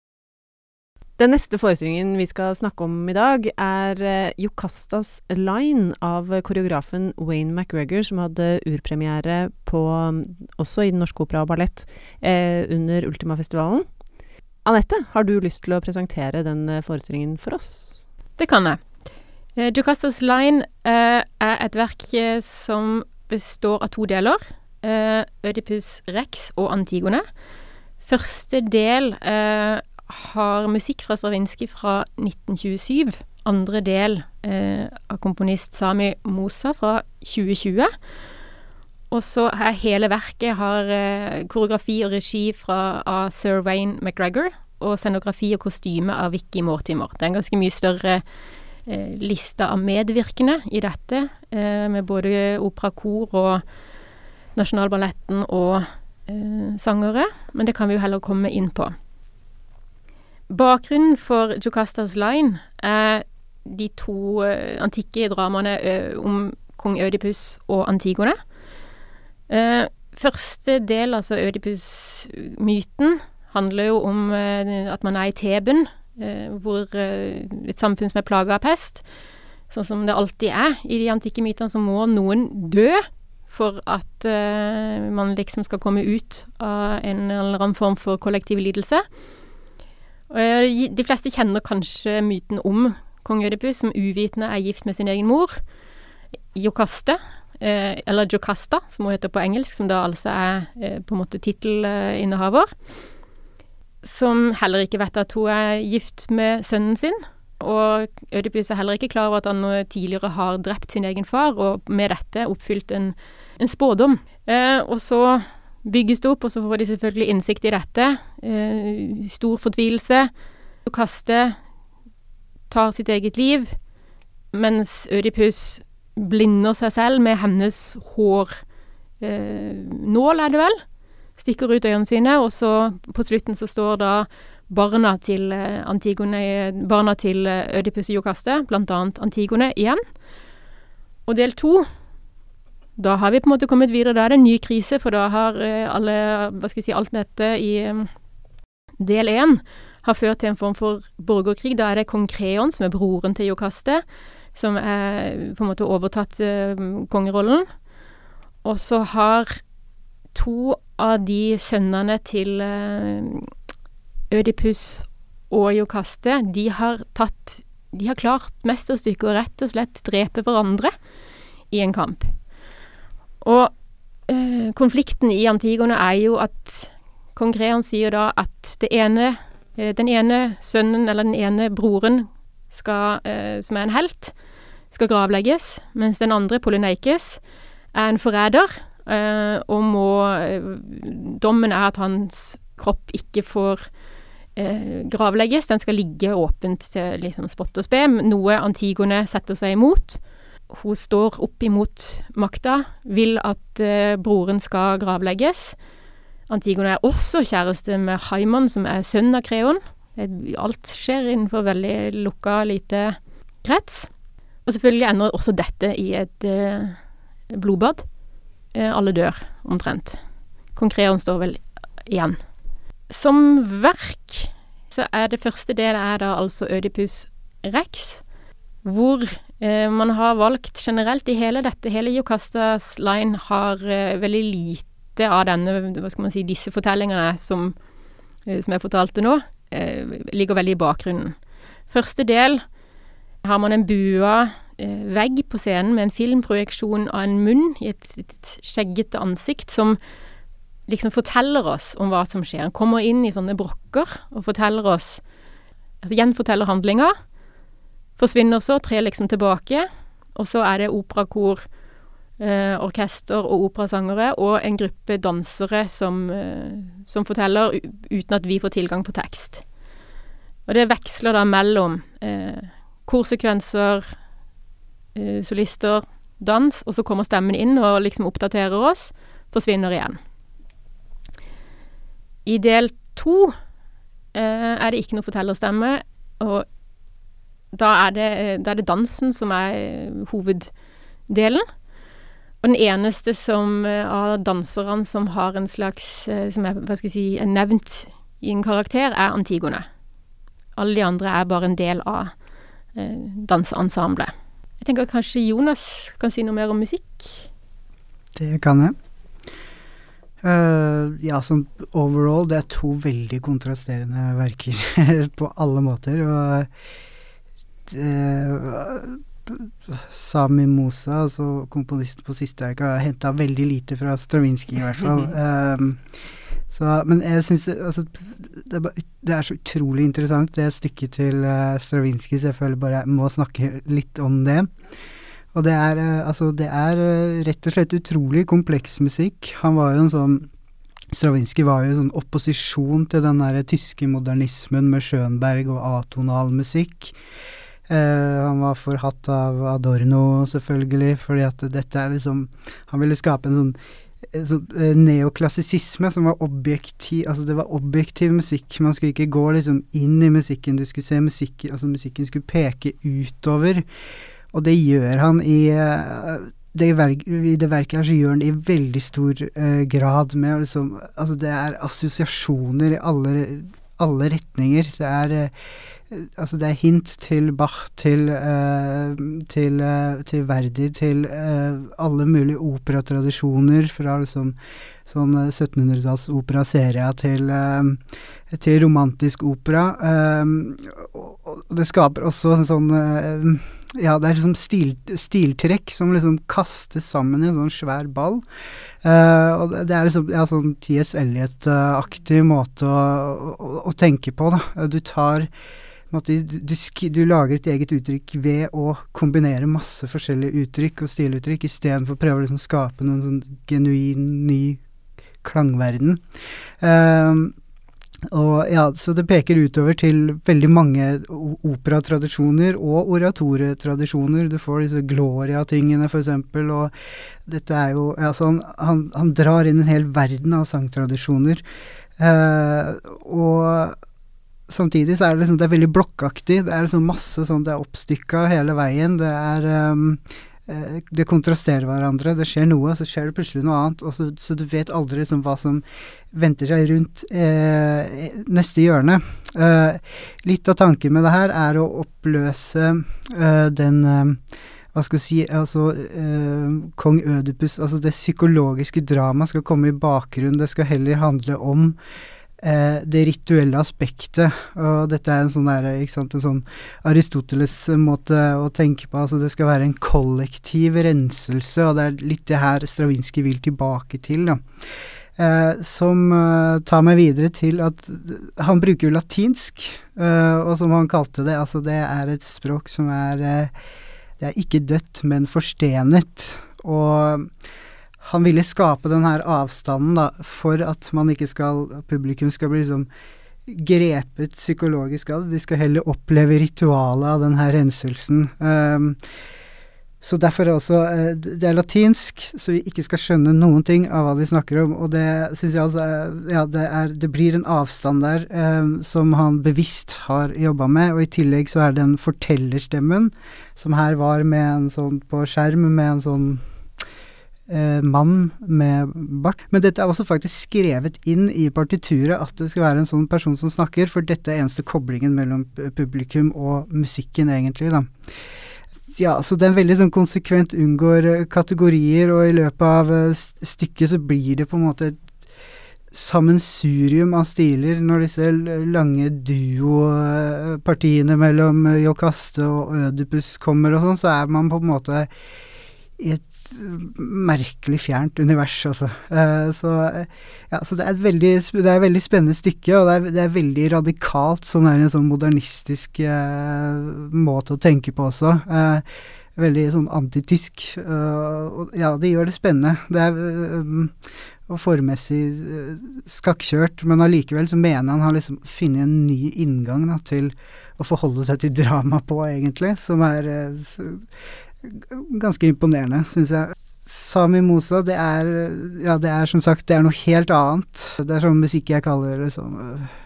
Den neste forestillingen vi skal snakke om i dag er uh, Jocastas Line av koreografen Wayne McGregor, som hadde urpremiere på, um, også i Den Norske Opera og Ballett, uh, under Ultima-festivalen. Annette, har du lyst til å presentere den uh, forestillingen for oss? Det kan jeg. Uh, Jocastas Line uh, er et verk uh, som består av to deler. Uh, Ødipus Rex og Antigone. Første del uh, har musikk fra Stravinsky fra nitten tjuesyv. Andre del uh, av komponist Sami Mosa fra tjue tjue. Og så er hele verket har uh, koreografi og regi fra av Sir Wayne McGregor, og scenografi og kostyme av Vicky Mortimer. Det er en ganske mye større uh, liste av medvirkende i dette, uh, med både opera, kor og Nasjonalballetten og eh, sangere, men det kan vi jo heller komme inn på. Bakgrunnen for Jocastas Line er de to eh, antikke dramaene eh, om kong Ødipus og Antigone. Eh, første del, altså Ødipus-myten, handler jo om eh, at man er i Theben, eh, hvor eh, et samfunn som er plaget av pest, sånn som det alltid er i de antikke mytene, så må noen dø, for at uh, man liksom skal komme ut av en eller annen form for kollektiv lidelse. Uh, de fleste kjenner kanskje myten om kong Ødipus, som uvitende er gift med sin egen mor, Jocaste, uh, eller Jocasta, som hun heter på engelsk, som da altså er uh, på en måte titelinnehaver, som heller ikke vet at hun er gift med sønnen sin, og Ødipus er heller ikke klar over at han tidligere har drept sin egen far, og med dette oppfylt en en spådom. Eh, og så bygges det opp, og så får de selvfølgelig innsikt i dette. Eh, stor fortvilelse. Jocaste tar sitt eget liv, mens Ødipus blinder seg selv med hennes hår. Eh, nål er det vel? Stikker ut øynene sine, og så på slutten så står da barna til Antigone, barna til Ødipus og Jocaste, blant annet Antigone igjen. Og del to, da har vi på en måte kommet videre, da er det en ny krise, for da har eh, alle, hva skal jeg si, alt dette i um, del én har ført til en form for borgerkrig. Da er det kong Kreon, som er broren til Jocaste, som er på en måte overtatt uh, kongerollen. Og så har to av de sønnene til uh, Ødipus og Jocaste, de har tatt, de har klart mesterstykket og rett og slett drepe hverandre i en kamp. Og eh, konflikten i Antigone er jo at Kong Kreon sier da at det ene, den ene sønnen, eller den ene broren, skal, som er en helt, skal gravlegges, mens den andre, Polyneikes, er en forræder, og må, dommen er at hans kropp ikke får gravlegges, den skal ligge åpent til liksom spott og spe, noe Antigone setter seg imot. Hun står opp imot makta, vil at uh, broren skal gravlegges. Antigone er også kjæreste med Haimon, som er sønn av Kreon. Alt skjer innenfor veldig lukka, lite krets. Og selvfølgelig ender også dette i et uh, blodbad. Uh, alle dør, omtrent. Kong Kreon står vel igjen. Som verk så er det første del er da altså Ødipus Rex, hvor eh, man har valgt generelt i hele dette, hele Jocastas line har eh, veldig lite av denne, hva skal man si, disse fortellingene som, eh, som jeg fortalte nå, eh, ligger veldig i bakgrunnen. Første del har man en bua eh, vegg på scenen med en filmprojeksjon av en munn i et, et skjeggete ansikt som liksom forteller oss om hva som skjer. Han kommer inn i sånne brokker og forteller oss, altså gjenforteller handlinger, forsvinner så, trer liksom tilbake, og så er det operakor, eh, orkester og operasangere, og en gruppe dansere som, eh, som forteller uten at vi får tilgang på tekst. Og det veksler da mellom eh, korsekvenser, eh, solister, dans, og så kommer stemmen inn og liksom oppdaterer oss, forsvinner igjen. I del to eh, er det ikke noe fortellerstemme, og da er, det, da er det dansen som er hoveddelen. Og den eneste som, av danserne som har en slags, som er, hva skal jeg si, er nevnt i en karakter, er Antigone. Alle de andre er bare en del av eh, danseensemblet. Jeg tenker at kanskje Jonas kan si noe mer om musikk? Det kan jeg. Uh, ja, sånn overall, det er to veldig kontrasterende verker på alle måter, og Uh, Sami Musa, altså komponisten på siste verket, har hentet veldig lite fra Stravinsky i hvert fall. um, så, men jeg synes det, altså, det, er bare, det er så utrolig interessant det stykket til uh, Stravinsky, så jeg føler bare jeg må snakke litt om det. Og det er, uh, altså, det er uh, rett og slett utrolig kompleks musikk. Han var jo en sånn Stravinsky var jo en sånn opposisjon til den der tyske modernismen med Schönberg og atonal musikk. Uh, han var forhatt av Adorno selvfølgelig, fordi at dette er liksom, han ville skape en sånn, en sånn uh, neoklassisisme som var objektiv, altså det var objektiv musikk, man skulle ikke gå liksom inn i musikken, du skulle se musikken, altså musikken skulle peke utover, og det gjør han i, uh, det verk, i det verket her så gjør han i veldig stor uh, grad med liksom, altså det er assosiasjoner i alle, alle retninger, det er uh, altså det er hint til Bach, til, uh, til, uh, til Verdi, til uh, alle mulige operatradisjoner fra liksom sånn syttenhundretalls opera-serie til, uh, til romantisk opera. Uh, og, og det skaper også en sånn, uh, ja, det er liksom stil, stiltrekk som liksom kastes sammen i en sånn svær ball. Uh, og det er liksom ja, sånn T S Eliot-aktig måte å, å, å tenke på, da. Du tar Du, du, du lager et eget uttrykk ved å kombinere masse forskjellige uttrykk og stiluttrykk, i stedet for å prøve å liksom skape noen sånn genuin, ny klangverden. Um, og ja, så det peker utover til veldig mange operatradisjoner og oratoretradisjoner. Du får disse Gloria-tingene for eksempel, og dette er jo, ja, sånn, han, han drar inn en hel verden av sangtradisjoner. Uh, og samtidig så er det liksom, det er veldig blokkaktig, det er liksom masse sånn, det er oppstykket hele veien, det er, um, det kontrasterer hverandre, det skjer noe, så skjer det plutselig noe annet, og så, så du vet aldri liksom hva som venter seg rundt eh, neste hjørne. Eh, litt av tanken med det her er å oppløse eh, den, eh, hva skal jeg si, altså eh, Kong Ødipus, altså det psykologiske drama skal komme i bakgrunnen, det skal heller handle om Eh, det rituelle aspektet, og dette er en sånn der, ikke sant, en sånn Aristoteles måte å tenke på, altså det skal være en kollektiv renselse, og det er litt det her Stravinsky vil tilbake til, da. Eh, som eh, tar meg videre til at han bruker jo latinsk, eh, og som han kalte det, altså det er et språk som er, eh, det er ikke dødt, men forstenet, og han ville skape den her avstanden da, for at man ikke skal, publikum skal bli liksom grepet psykologisk av det, de skal heller oppleve ritualet av den her renselsen. Um, Så derfor er også, det er latinsk, så vi ikke skal skjønne noen ting av hva de snakker om, og det synes jeg altså, er, ja, det, er, det blir en avstand der eh, som han bevisst har jobbet med, og i tillegg så er det den fortellerstemmen, som her var med en sånn, på skjerm, med en sånn eh, mann med bart. Men dette er også faktisk skrevet inn i partituret, at det skal være en sånn person som snakker, for dette er eneste koblingen mellom publikum og musikken egentlig da. Ja, så den veldig sånn konsekvent unngår kategorier, og i løpet av stykket så blir det på en måte et sammensurium av stiler når disse lange duo-partiene mellom Jocaste og Ødipus kommer og sånn, så er man på en måte i et merkelig fjernt univers, altså. Uh, så, ja, så det er et veldig, det er et veldig spennende stykke, og det er, det er veldig radikalt, sånn er en sånn modernistisk uh, måte å tenke på også. Uh, veldig sånn antitysk. Uh, og, ja, det gjør det spennende. Det er um, og formessig uh, skakkjørt, men allikevel så mener han har liksom funnet en ny inngang da, til å forholde seg til drama på, egentlig, som er uh, ganske imponerende, synes jeg. Sami Musa, det er, ja, det er som sagt, det er noe helt annet. Det er sånn musikk jeg kaller det sånn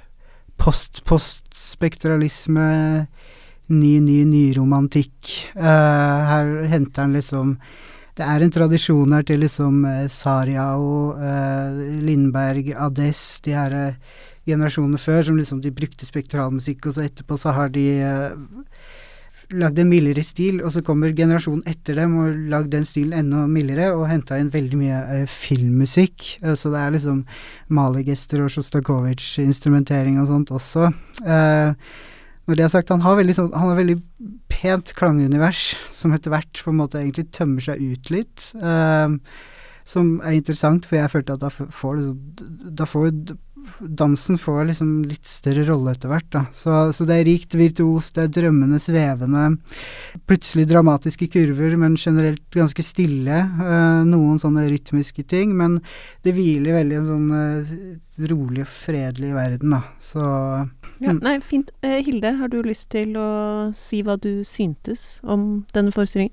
post-post-spektralisme, ny, ny, ny romantikk. Uh, her henter han liksom, det er en tradisjon her til liksom uh, Sariao, uh, Lindberg, Ades, de her uh, generasjonene før, som liksom de brukte spektralmusikk, og så etterpå så har de uh, lagde en mildere stil, og så kommer generasjonen etter dem og lagde den stilen enda mildere, og hentet inn veldig mye eh, filmmusikk, eh, så det er liksom Mahler-gester og Shostakovich-instrumentering og sånt også. Eh, når det er sagt, han har veldig, sånn, han har veldig pent klangunivers, som etter hvert på en måte egentlig tømmer seg ut litt, eh, som er interessant, for jeg følte at da får, da får dansen får liksom litt større rolle etter hvert da. Så, så det er rikt virtuos, det er drømmende, svevende, plutselig dramatiske kurver, men generelt ganske stille, uh, noen sånne rytmiske ting, men det hviler veldig en sånn uh, rolig og fredelig verden da. Så, ja, nei, fint. Eh, Hilde, har du lyst til å si hva du syntes om denne forestillingen?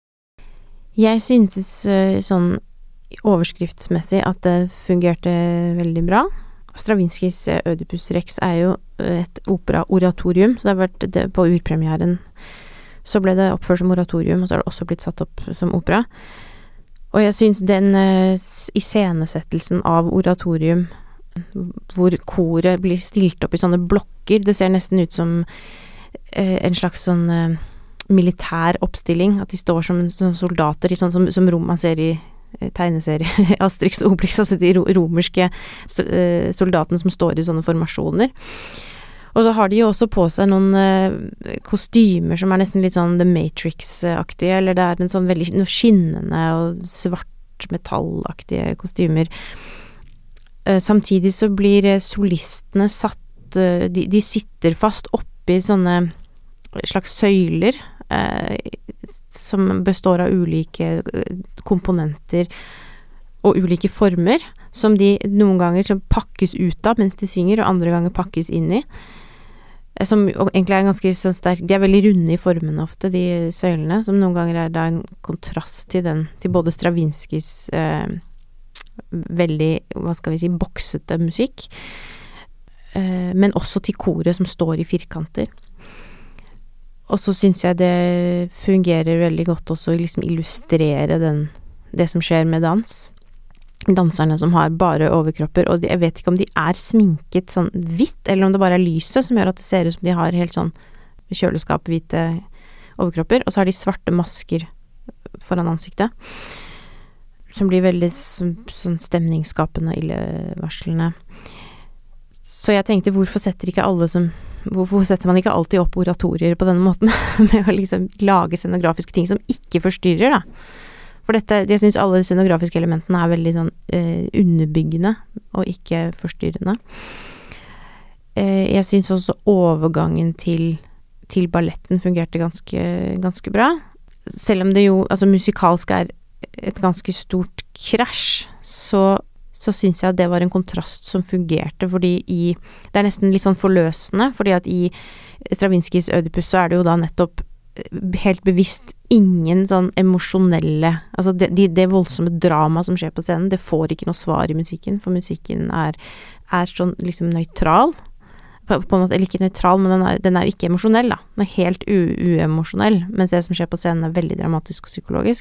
Jeg syntes uh, sånn overskriftsmessig at det fungerte veldig bra. Stravinskys Ødipus Rex er jo et opera-oratorium, så det har vært det, på urpremieren så ble det oppført som oratorium, og så har det også blitt satt opp som opera. Og jeg synes den uh, iscenesettelsen av oratorium, hvor koret blir stilt opp i sånne blokker, det ser nesten ut som uh, en slags sånn uh, militær oppstilling, at de står som, som soldater, i sånn som, som rom man ser i tegneserie Asterix og Obelix, altså de romerske soldatene som står i sånne formasjoner. Og så har de jo også på seg noen uh, kostymer som er nesten litt sånn The Matrix-aktige, eller det er en sånn veldig noe skinnende og svart metallaktige kostymer. Uh, samtidig så blir solistene satt, uh, de, de sitter fast oppi sånne slags søyler, uh, som består av ulike komponenter og ulike former, som de noen ganger som pakkes ut av mens de synger, og andre ganger pakkes inn i. Som egentlig er ganske sånn sterk, de er veldig runde i formene ofte, de søylene, som noen ganger er da en kontrast til den, til både Stravinskys eh, veldig, hva skal vi si, boksete musikk, eh, men også til koret som står i firkanter. Og så synes jeg det fungerer veldig godt også å liksom illustrere den, det som skjer med dans. Danserne som har bare overkropper, og de, jeg vet ikke om de er sminket sånn hvitt, eller om det bare er lyset som gjør at det ser ut som de har helt sånn kjøleskap-hvite overkropper, og så har de svarte masker foran ansiktet, som blir veldig sånn, sånn stemningsskapende og illevarslende. Så jeg tenkte, hvorfor setter ikke alle som Hvorfor setter man ikke alltid opp oratorier på denne måten, med å liksom lage scenografiske ting som ikke forstyrrer da? For dette, jeg synes alle scenografiske elementene er veldig sånn eh, underbyggende og ikke forstyrrende. Eh, jeg synes også overgangen til, til balletten fungerte ganske, ganske bra. Selv om det jo, altså musikalsk er et ganske stort krasj, så, så synes jeg at det var en kontrast som fungerte, fordi i, det er nesten litt sånn forløsende, fordi at i Stravinskys Ødipus så er det jo da nettopp helt bevisst ingen sånn emosjonelle, altså det, de, det voldsomme drama som skjer på scenen, det får ikke noe svar i musikken, for musikken er, er sånn liksom nøytral, på, på en måte, eller ikke nøytral, men den er, den er ikke emosjonell da, den er helt uemosjonell, mens det som skjer på scenen er veldig dramatisk og psykologisk.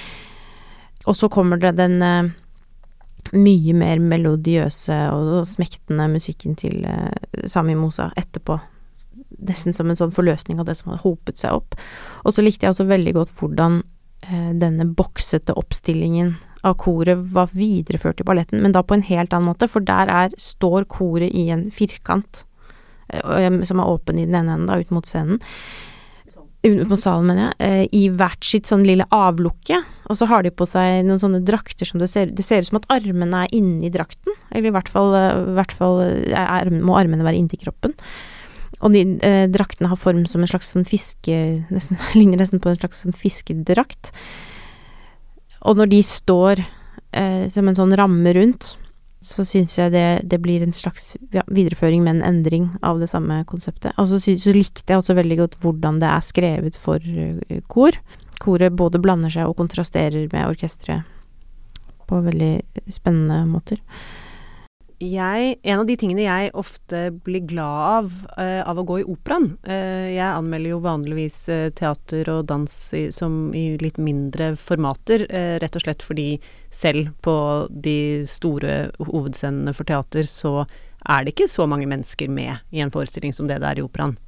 Og så kommer det den uh, mye mer melodiøse og, og smektende musikken til uh, Sami Mosa etterpå, nesten som en sånn forløsning av det som hadde hopet seg opp. Og så likte jeg også veldig godt hvordan eh, denne boksete oppstillingen av koret var videreført i balletten, men da på en helt annen måte, for der er, står koret i en firkant, eh, som er åpen i den ene enden da, ut mot scenen. Ut mot salen, mener jeg, eh, i hvert sitt sånn lille avlukke, og så har de på seg noen sånne drakter som det ser, det ser ut som at armene er inne i drakten, eller i hvert fall, i hvert fall er, må armene være inntil kroppen. Og de eh, draktene har form som en slags sånn fiske, nesten, ligner nesten på en slags sånn fiskedrakt. Og når de står eh, som en sånn ramme rundt, så synes jeg det, det blir en slags ja, videreføring med en endring av det samme konseptet. Og så, synes, så likte jeg også veldig godt hvordan det er skrevet for uh, kor. Koret både blander seg og kontrasterer med orkestret på veldig spennende måter. Jeg, en av de tingene jeg ofte blir glad av, uh, av å gå i operaen, uh, jeg anmelder jo vanligvis uh, teater og dans i, som i litt mindre formater, uh, rett og slett fordi selv på de store hovedscenene for teater så er det ikke så mange mennesker med i en forestilling som det det er i operaen.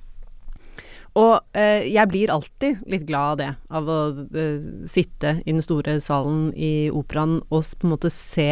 Og uh, jeg blir alltid litt glad av det, av å uh, sitte i den store salen i operaen og på en måte se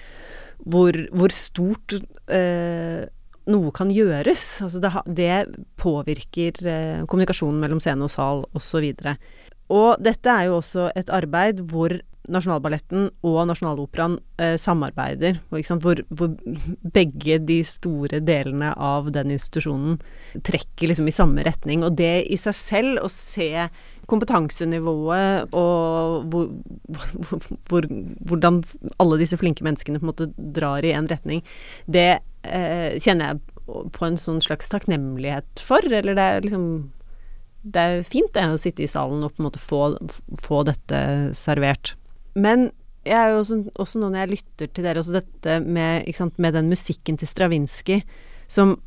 Hvor, hvor stort eh, noe kan gjøres. Altså det, det påvirker eh, kommunikasjonen mellom scene og sal og så videre. Og dette er jo også et arbeid hvor Nasjonalballetten og Nasjonaloperaen eh, samarbeider, og, ikke sant, hvor, hvor begge de store delene av den institusjonen trekker liksom i samme retning. Og det i seg selv å se kompetansenivået og hvor, hvor, hvor, hvordan alle disse flinke menneskene på en måte drar i en retning, det eh, kjenner jeg på en sånn slags takknemlighet for, eller det er liksom det er fint det, å sitte i salen og på en måte få, få dette servert. Men jeg er jo også, også nå når jeg lytter til dere, også dette med, ikke sant, med den musikken til Stravinsky, som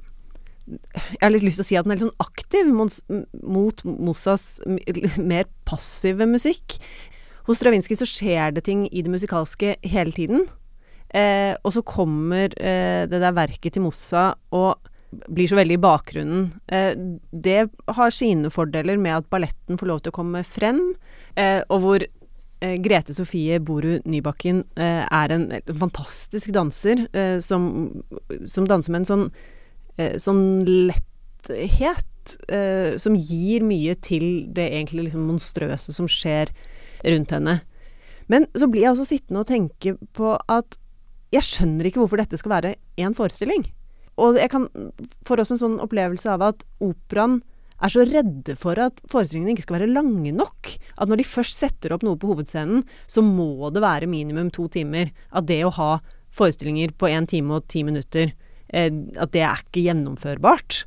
jeg har litt lyst til å si at den er litt sånn aktiv mot, mot Mozas mer passive musikk. Hos Stravinsky så skjer det ting i det musikalske hele tiden, eh, og så kommer eh, det der verket til Moza og blir så veldig i bakgrunnen. Eh, det har sine fordeler med at balletten får lov til å komme frem, eh, og hvor eh, Grete Sofie Boru Nybakken eh, er en, en fantastisk danser eh, som, som danser med en sånn sånn letthet eh, som gir mye til det egentlig liksom monstrøse som skjer rundt henne. Men så blir jeg også sittende og tenke på at jeg skjønner ikke hvorfor dette skal være en forestilling. Og jeg kan får også en sånn opplevelse av at operaen er så redde for at forestillingene ikke skal være lange nok. At når de først setter opp noe på hovedscenen, så må det være minimum to timer. At det å ha forestillinger på en time og ti minutter at det er ikke gjennomførbart.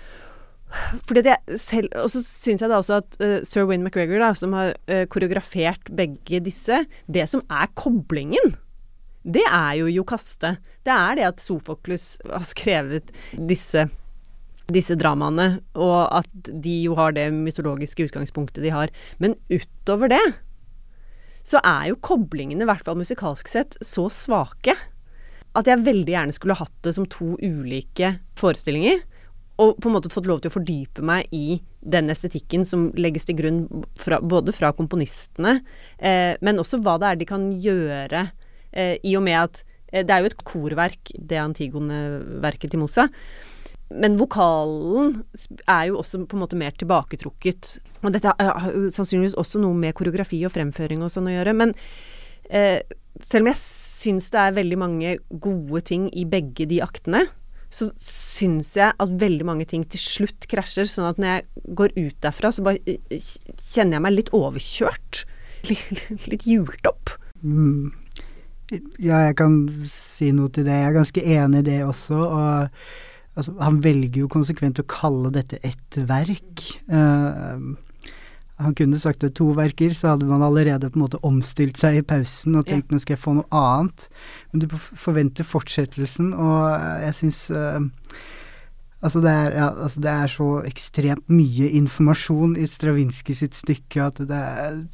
Fordi det selv, og så synes jeg da også at uh, Sir Wayne McGregor da, som har uh, koreografert begge disse, det som er koblingen, det er jo Jokaste. Det er det at Sofoklus har skrevet disse, disse dramaene, og at de jo har det mytologiske utgangspunktet de har. Men utover det, så er jo koblingene, i hvert fall musikalsk sett, så svake, at jeg veldig gjerne skulle hatt det som to ulike forestillinger, og på en måte fått lov til å fordype meg i den estetikken som legges til grunn fra, både fra komponistene, eh, men også hva det er de kan gjøre, eh, i og med at eh, det er jo et korverk, det Antigone-verket til Moza, men vokalen er jo også på en måte mer tilbaketrukket. Og dette har uh, sannsynligvis også noe med koreografi og fremføring og sånn å gjøre, men uh, selv om jeg syns det er veldig mange gode ting i begge de aktene, så syns jeg at veldig mange ting til slutt krasjer, sånn at når jeg går ut derfra, så bare uh, kjenner jeg meg litt overkjørt. Litt, litt hjult opp. Mm. Ja, jeg kan si noe til det. Jeg er ganske enig i det også, og altså, han velger jo konsekvent å kalle dette et verk. Uh, han kunne sagt det to verker, så hadde man allerede på en måte omstilt seg i pausen og tenkt, ja. Nå skal jeg få noe annet. Men du forventer fortsettelsen, og jeg synes uh, altså, det er, ja, altså det er så ekstremt mye informasjon i Stravinsky sitt stykke at det er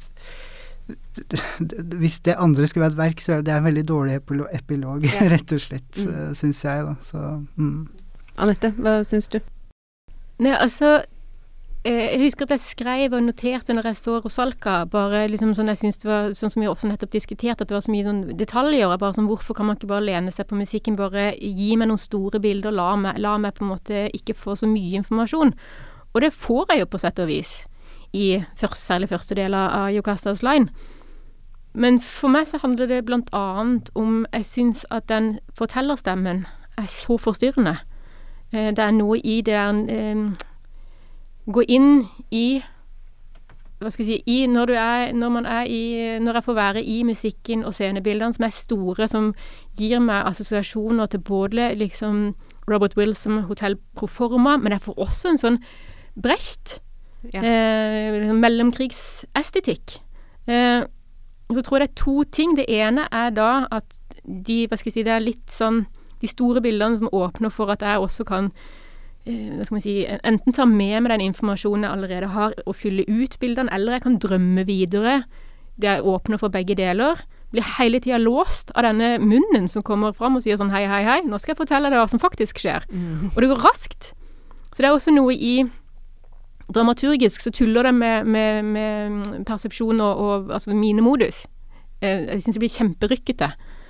hvis det andre skal være et verk, så er det en veldig dårlig epilog, ja. Rett og slett, mm. synes jeg da. Så, mm. Annette, hva synes du? Nei, altså, jeg husker at jeg skrev og noterte når jeg så Rusalka, bare liksom sånn, jeg synes det var, sånn som vi også nettopp diskuterte, at det var så mye sånn detaljer, bare sånn, hvorfor kan man ikke bare lene seg på musikken, bare gi meg noen store bilder, la meg, la meg på en måte ikke få så mye informasjon. Og det får jeg jo på sett og vis. I først, særlig første del av Jocasta's Line. Men for meg så handler det blant annet om, jeg synes at den fortellerstemmen er så forstyrrende. Eh, det er noe i det der, eh, gå inn i, hva skal jeg si, i når du er, når man er i, når jeg får være i musikken og scenebildene som er store, som gir meg assosiasjoner til både liksom Robert Wilson, Hotel Proforma, men jeg får også en sånn Brecht, ja. eh, mellomkrigsestetikk. Eh, så tror jeg det er to ting. Det ene er da at de, hva skal jeg si, det er litt sånn, de store bildene som åpner for at jeg også kan, eh, hva skal man si, enten ta med meg den informasjonen jeg allerede har, og fylle ut bildene, eller jeg kan drømme videre. Det er åpner for begge deler. Blir hele tiden låst av denne munnen som kommer fram og sier sånn, hei, hei, hei, nå skal jeg fortelle deg hva som faktisk skjer. Mm. Og det går raskt. Så det er også noe i dramaturgisk så tuller det med, med, med persepsjon og, og altså minemodus. Eh, jeg synes det blir kjemperykkete.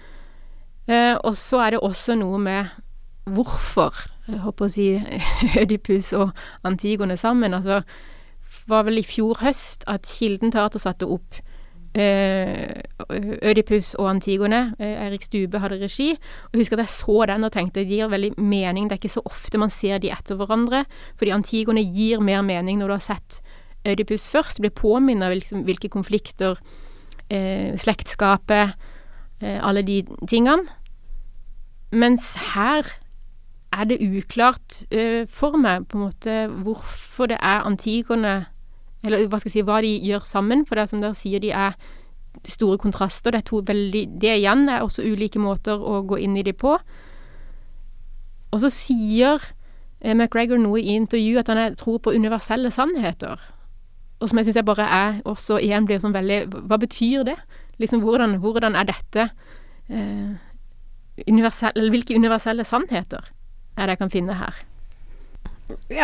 Eh, og så er det også noe med hvorfor, jeg håper å si, Ødipus og Antigone sammen. Altså, det var vel i fjor høst at Kilden Teater satte opp eh, Ødipus og Antigone. Eh, Erik Stube hadde regi. Og jeg husker at jeg så den og tenkte, det gir veldig mening. Det er ikke så ofte man ser de etter hverandre, fordi Antigone gir mer mening når du har sett Ødipus først. Du blir påminnet av liksom, hvilke konflikter, eh, slektskapet, eh, alle de tingene. Mens her er det uklart eh, for meg på en måte hvorfor det er Antigone, eller hva skal jeg si, hva de gjør sammen, for det som der sier de er store kontraster, det er to veldig, det igjen er også ulike måter å gå inn i de på. Og så sier eh, MacGregor noe i intervju at han er, tror på universelle sannheter, og som jeg synes jeg bare er, også igjen blir sånn veldig, hva betyr det? Liksom, hvordan, hvordan er dette eh, universelle, hvilke universelle sannheter er det jeg kan finne her? Ja.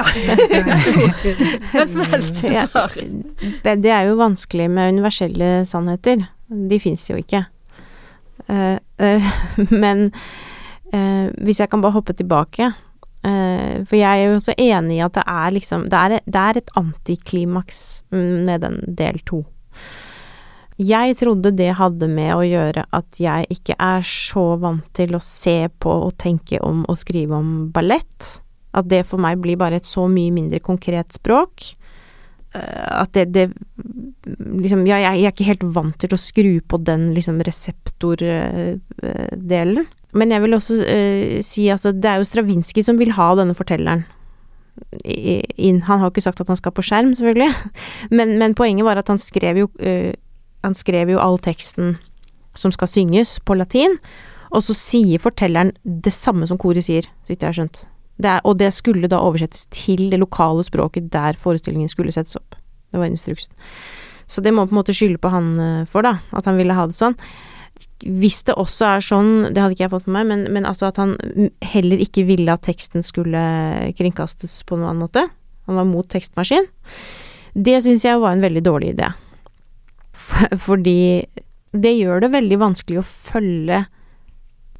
Hvem som helst svar. Det, det er jo vanskelig med universelle sannheter. De finnes jo ikke. Uh, uh, men uh, hvis jeg kan bare hoppe tilbake, uh, for jeg er jo også enig i at det er liksom, det er, det er et antiklimaks med den del to. Jeg trodde det hadde med å gjøre at jeg ikke er så vant til å se på og tenke om og skrive om ballett. At det for meg blir bare et så mye mindre konkret språk. At det, det liksom, ja, jeg er ikke helt vant til å skru på den liksom reseptordelen. Men jeg vil også uh, si, altså, det er jo Stravinsky som vil ha denne fortelleren inn. Han har jo ikke sagt at han skal på skjerm, selvfølgelig. Men, men poenget var at han skrev jo, uh, han skrev jo all teksten som skal synges på latin, og så sier fortelleren det samme som koret sier, så vidt jeg har skjønt. Det er, og det skulle da oversettes til det lokale språket der forestillingen skulle settes opp. Det var instruksen. Så det må på en måte skylde på han for da, at han ville ha det sånn. Hvis det også er sånn, det hadde ikke jeg fått med meg, men, men altså at han heller ikke ville at teksten skulle kringkastes på noen annen måte. Han var mot tekstmaskin. Det synes jeg var en veldig dårlig idé. Fordi det gjør det veldig vanskelig å følge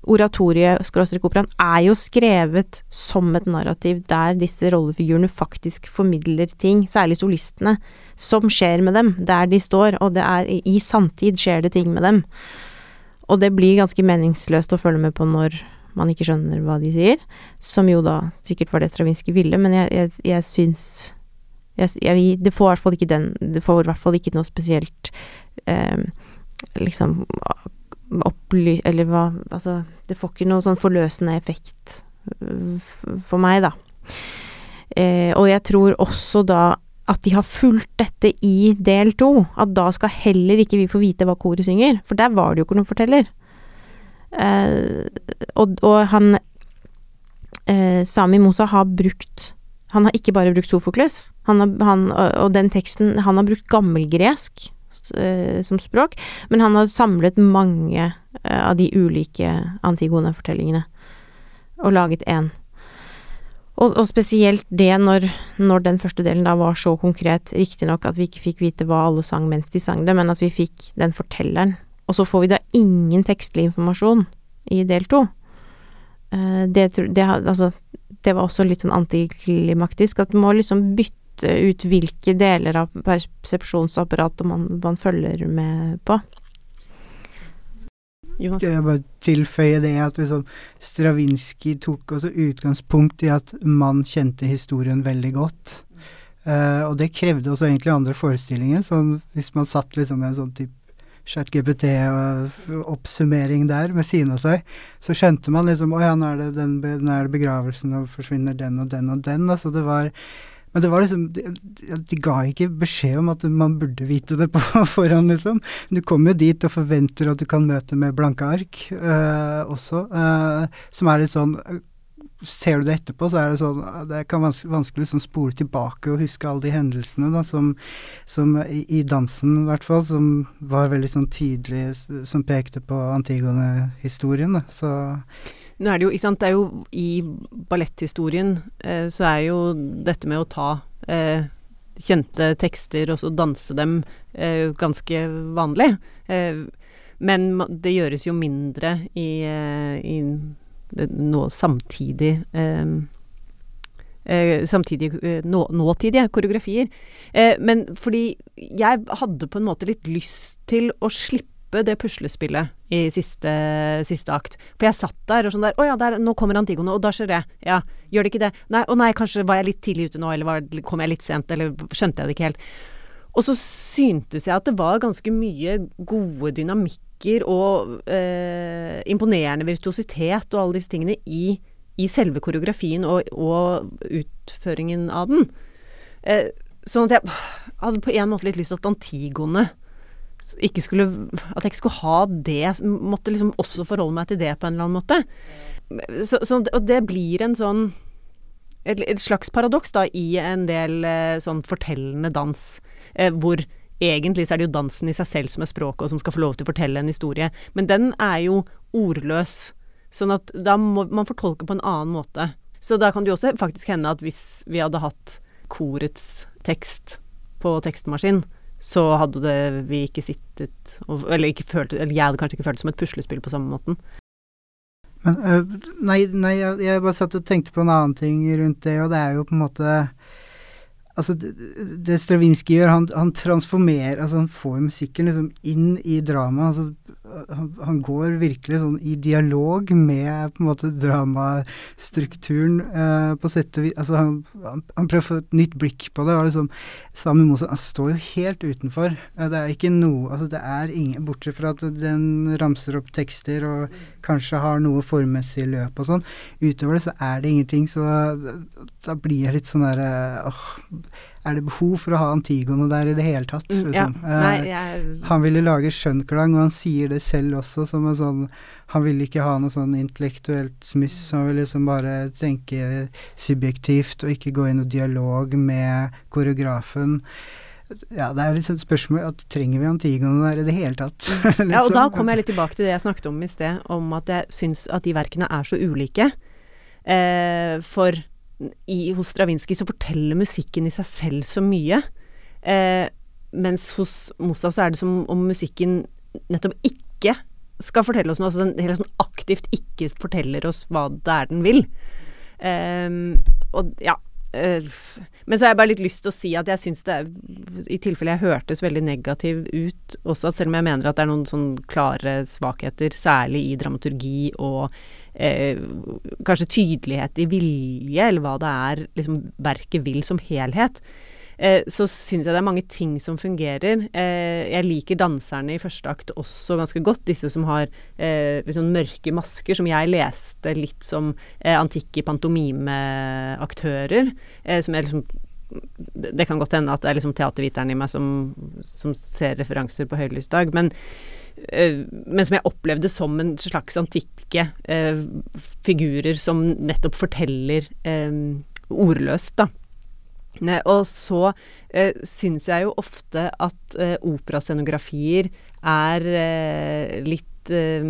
oratoriet-operaen er jo skrevet som et narrativ der disse rollefigurene faktisk formidler ting, særlig solistene, som skjer med dem, der de står, og det er i samtid skjer det ting med dem. Og det blir ganske meningsløst å følge med på når man ikke skjønner hva de sier, som jo da sikkert var det Stravinskij ville, men jeg, jeg, jeg syns jeg, jeg, det får i hvert fall ikke den, det får i hvert fall ikke noe spesielt eh, liksom opply... Eller hva, altså, det får ikke noe sånn forløsende effekt for meg, da. Eh, og jeg tror også da at de har fulgt dette i del to, at da skal heller ikke vi få vite hva koret synger, for der var det jo ikke noen forteller. Eh, og, og han eh, Sami Musa har brukt han har ikke bare brukt Sofokles, han har, han, og den teksten, han har brukt gammelgresk som språk, men han har samlet mange av de ulike Antigone-fortellingene og laget en. Og, og spesielt det når, når den første delen da var så konkret, riktig nok at vi ikke fikk vite hva alle sang mens de sang det, men at vi fikk den fortelleren. Og så får vi da ingen tekstlig informasjon i del to. Det, det, altså, det var også litt sånn antiklimaktisk, at du må liksom bytte ut hvilke deler av persepsjonsapparatet man, man følger med på. Jonas? Skal jeg bare tilføye det at liksom Stravinskij tok også utgangspunkt i at man kjente historien veldig godt. Uh, og det krevde også egentlig andre forestillinger, sånn hvis man satt liksom med en sånn type ChatGPT og oppsummering der med siden av seg, så skjønte man liksom, å ja, nå er det den, nå er det begravelsen, og forsvinner den og den og den, altså det var, men det var liksom, de, de ga ikke beskjed om at man burde vite det på forhånd liksom. Du kommer jo dit og forventer at du kan møte med blanke ark uh, også, uh, som er litt sånn, ser du det etterpå, så er det sånn, det kan vans vanskelig sånn spole tilbake og huske alle de hendelsene da, som, som i, i dansen i hvert fall, som var veldig sånn tydelig, som pekte på Antigone-historien da, så... Nå er det jo, ikke sant, det er jo i balletthistorien, eh, så er jo dette med å ta eh, kjente tekster og så danse dem eh, ganske vanlig, eh, men det gjøres jo mindre i... Eh, i nå samtidig eh, eh, samtidig eh, nå, nåtidige koreografier. Eh, men fordi jeg hadde på en måte litt lyst til å slippe det puslespillet i siste, siste akt. For jeg satt der og sånn der, å ja, der, nå kommer Antigone, og da skjer det. Ja, gjør det ikke det? Nei, å nei, kanskje var jeg litt tidlig ute nå, eller var, kom jeg litt sent, eller skjønte jeg det ikke helt. Og så syntes jeg at det var ganske mye gode dynamikker og eh, imponerende virtuositet og alle disse tingene i, i selve koreografien og, og utføringen av den. Eh, sånn at jeg hadde på en måte litt lyst til at Antigone ikke skulle, at jeg ikke skulle ha det, måtte liksom også forholde meg til det på en eller annen måte. Så, så, og det blir en sånn et, et slags paradoks da i en del eh, sånn fortellende dans, eh, hvor egentlig så er det jo dansen i seg selv som er språket, og som skal få lov til å fortelle en historie. Men den er jo ordløs, sånn at da må man fortolke på en annen måte. Så da kan det jo også faktisk hende at hvis vi hadde hatt korets tekst på tekstmaskin, så hadde det, vi ikke sittet, eller, ikke følt, eller jeg hadde kanskje ikke følt det som et puslespill på samme måten. Men, øh, nei, nei jeg, jeg bare satt og tenkte på en annen ting rundt det, og det er jo på en måte... Altså, det, det Stravinskij gjør, han, han transformerer, altså han får musikken liksom inn i drama, altså han, han går virkelig sånn i dialog med på en måte dramastrukturen eh, på sett og vis, altså han, han, han prøver å få et nytt blikk på det, og liksom Sami Musa, han står jo helt utenfor, det er ikke noe, altså det er ingen, bortsett fra at den ramser opp tekster og kanskje har noe formessig løp og sånn, utover det så er det ingenting, så da blir jeg litt sånn der, åh, er det behov for å ha Antigone der i det hele tatt? Liksom? Ja, nei, jeg... Han ville lage skjønnklang, og han sier det selv også, som en sånn, han ville ikke ha noe sånn intellektuelt smuss, han ville liksom bare tenke subjektivt, og ikke gå inn i dialog med koreografen. Ja, det er litt sånn spørsmål, at trenger vi Antigone der i det hele tatt? liksom. Ja, og da kommer jeg litt tilbake til det jeg snakket om i sted, om at jeg synes at de verkene er så ulike, eh, for I, hos Stravinskij så forteller musikken i seg selv så mye, eh, mens hos Musa så er det som om musikken nettopp ikke skal fortelle oss noe, altså den hele sånn akt aktivt ikke forteller oss hva det er den vil. Um, og ja, uh, men så har jeg bare litt lyst til å si at jeg synes det er, i tilfelle jeg hørtes veldig negativ ut også, at selv om jeg mener at det er noen sånn klare svakheter, særlig i dramaturgi og eh, kanskje tydelighet i vilje, eller hva det er liksom verket vil som helhet, eh, så synes jeg det er mange ting som fungerer. Eh, jeg liker danserne i første akt også ganske godt, disse som har eh, liksom mørke masker, som jeg leste litt som eh, antikke pantomime-aktører, eh, som jeg liksom, det kan godt hende at det er liksom teaterviteren i meg som, som ser referanser på Høylysdag, men Uh, men som jeg opplevde som en slags antikke uh, figurer som nettopp forteller um, ordløst, da. Ne, og så uh, synes jeg jo ofte at uh, operascenografier er uh, litt uh,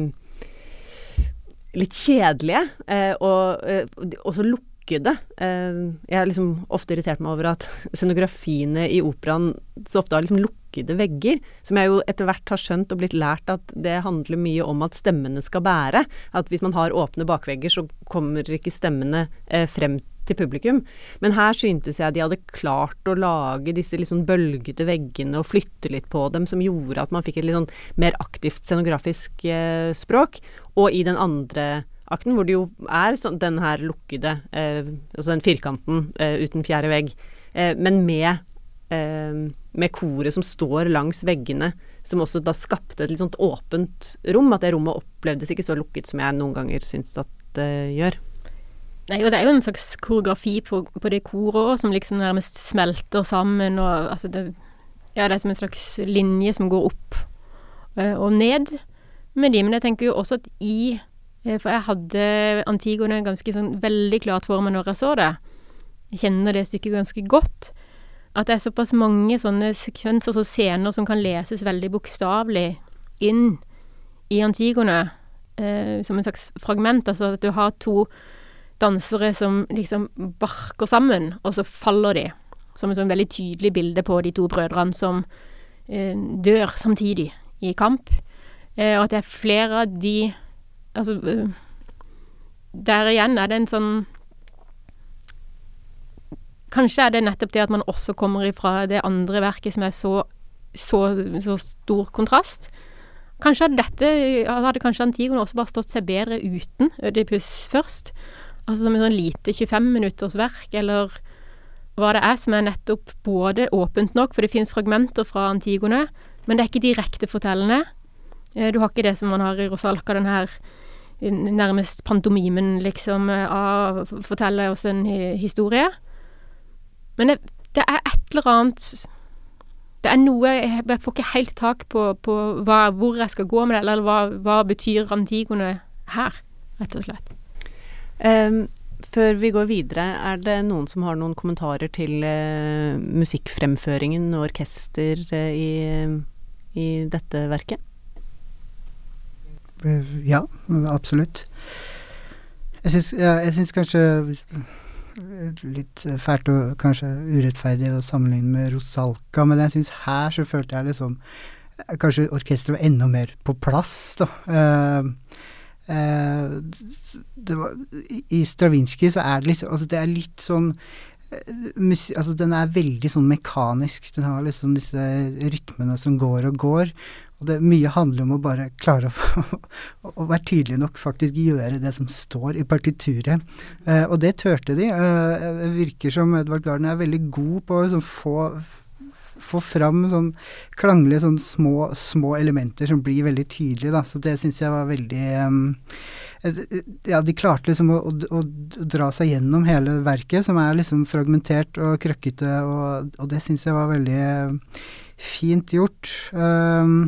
litt kjedelige, uh, og uh, også lukkede. Uh, jeg har liksom ofte irritert meg over at scenografiene i operaen så ofte har liksom lukkede vegger, som jeg jo etter hvert har skjønt og blitt lært at det handler mye om at stemmene skal bære. At hvis man har åpne bakvegger, så kommer ikke stemmene eh, frem til publikum. Men her syntes jeg de hadde klart å lage disse litt sånn bølgete veggene og flytte litt på dem, som gjorde at man fikk et litt sånn mer aktivt scenografisk eh, språk. Og i den andre akten, hvor det jo er sånn, den her lukkede, eh, altså den firkanten eh, uten fjerde vegg, eh, men med eh, med koret som står langs veggene, som også da skapte et litt sånt åpent rom, at det rommet opplevdes ikke så lukket som jeg noen ganger synes at det gjør. Nei, og det er jo en slags koreografi på, på det koret også, som liksom nærmest smelter sammen, og altså det, ja, det er som en slags linje som går opp uh, og ned med de, men jeg tenker jo også at i, uh, for jeg hadde Antigone ganske sånn veldig klart for meg når jeg så det. Jeg kjenner det stykket ganske godt, at det er såpass mange sånne sekvenser og scener som kan leses veldig bokstavelig inn i Antigone, eh, som en slags fragment, altså at du har to dansere som liksom barker sammen, og så faller de, som et sånn veldig tydelig bilde på de to brødrene som eh, dør samtidig i kamp, eh, og at det er flere av de, altså, eh, der igjen er det en sånn, kanskje er det nettopp det at man også kommer ifra det andre verket som er så, så, så stor kontrast. Kanskje hadde dette, hadde kanskje Antigone også bare stått seg bedre uten Ødipus først. Altså som en sånn lite tjuefem minutters verk, eller hva det er som er nettopp både åpent nok, for det finnes fragmenter fra Antigone, men det er ikke direkte fortellende. Du har ikke det som man har i Rusalka, den her nærmest pantomimen liksom av å fortelle oss en historie. Men det, det er et eller annet, det er noe, jeg, jeg får ikke helt tak på, på hva, hvor jeg skal gå med det, eller hva, hva betyr Antigone her, rett og slett. Um, før vi går videre, er det noen som har noen kommentarer til uh, musikkfremføringen og orkester uh, i, i dette verket? Ja, absolutt. Jeg synes, ja, jeg synes kanskje litt fælt og kanskje urettferdig å sammenligne med Rusalka, men jeg synes her så følte jeg liksom kanskje orkestret var enda mer på plass da. Uh, uh, det var, i Stravinsky så er det litt, altså det er litt sånn musik, altså den er veldig sånn mekanisk, den har liksom disse rytmene som går og går, og det mye handler om å bare klare å, å være tydelig nok, faktisk gjøre det som står i partituret. Eh, og det tørte de. Eh, det virker som Edvard Gardner er veldig god på å liksom, få, få fram sånn klanglige sånn små, små elementer som blir veldig tydelige. Da. Så det synes jeg var veldig um, ja, de klarte liksom å, å, å dra seg gjennom hele verket, som er liksom fragmentert og krøkkete, og, og det synes jeg var veldig fint gjort. Um,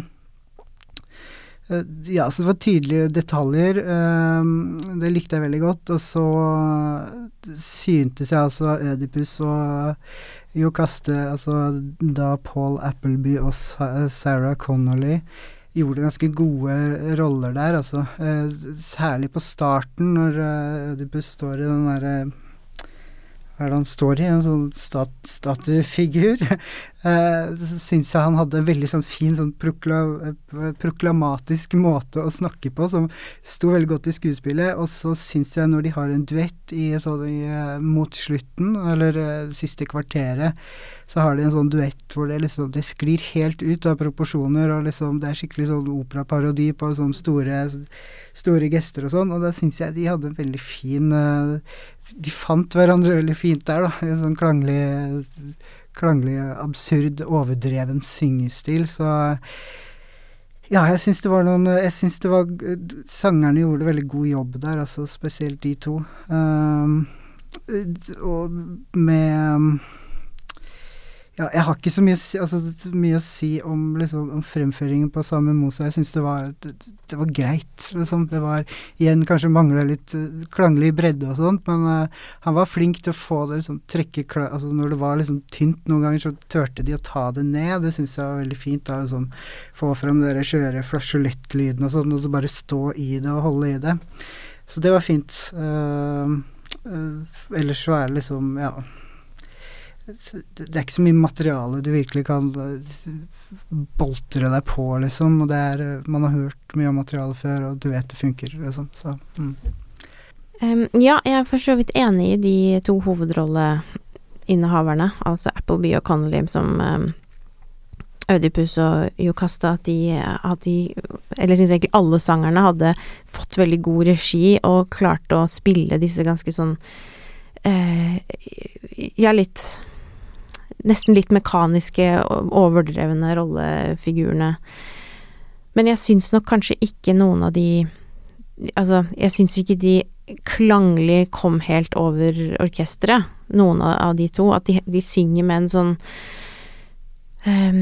Ja, så det var tydelige detaljer, um, det likte jeg veldig godt, og så syntes jeg altså Ødipus og Iokaste, altså da Paul Appleby og Sarah Connolly gjorde ganske gode roller der, altså, uh, særlig på starten når uh, Ødipus står i den der, uh, hva er det han står i, en sånn stat, statufigur, eh, så synes jeg han hadde en veldig sånn fin, sånn prokla, proklamatisk måte å snakke på, som sto veldig godt i skuespillet, og så synes jeg når de har en duett i, så, i, mot slutten, eller uh, siste kvarteret, så har de en sånn duett hvor det liksom, det sklir helt ut av proporsjoner, og liksom, det er skikkelig sånn operaparodi på sånn store, store gester og sånn, og da synes jeg de hadde en veldig fin, uh, de fant hverandre veldig fint der da, en sånn klanglig, klanglig, absurd, overdreven syngestil, så ja, jeg synes det var noen, jeg synes det var, sangerne gjorde veldig god jobb der, altså spesielt de to, um, og med ja, jeg har ikke så mye, altså, mye å si om, liksom, om fremføringen på Samuel Moser. Jeg synes det var, det, det var greit. Liksom. Det var, igjen, kanskje manglet litt uh, klanglig bredde og sånt, men uh, han var flink til å få det, liksom, trekke, altså når det var liksom tynt noen ganger, så tørte de å ta det ned. Det synes jeg var veldig fint, da, liksom, få frem det der kjøre flasjolett-lyden og sånt, og så bare stå i det og holde i det. Så det var fint. Uh, uh, ellers så er det liksom, ja, det er ikke så mye materiale du virkelig kan boltre deg på, liksom, og det er, man har hørt mye om materiale før, og du vet det funker, liksom, så mm. um, Ja, jeg er for så vidt enig i de to hovedrolleinnehaverne, altså Appleby og Connolly, som um, Ødipus og Jocasta, at de, at de, eller jeg synes egentlig alle sangerne hadde fått veldig god regi, og klart å spille disse ganske sånn uh, ja, litt nesten litt mekaniske, overdrevne rollefigurene. Men jeg synes nok kanskje ikke noen av de, altså, jeg synes ikke de klanglig kom helt over orkestret, noen av, av de to, at de, de synger med en sånn, um,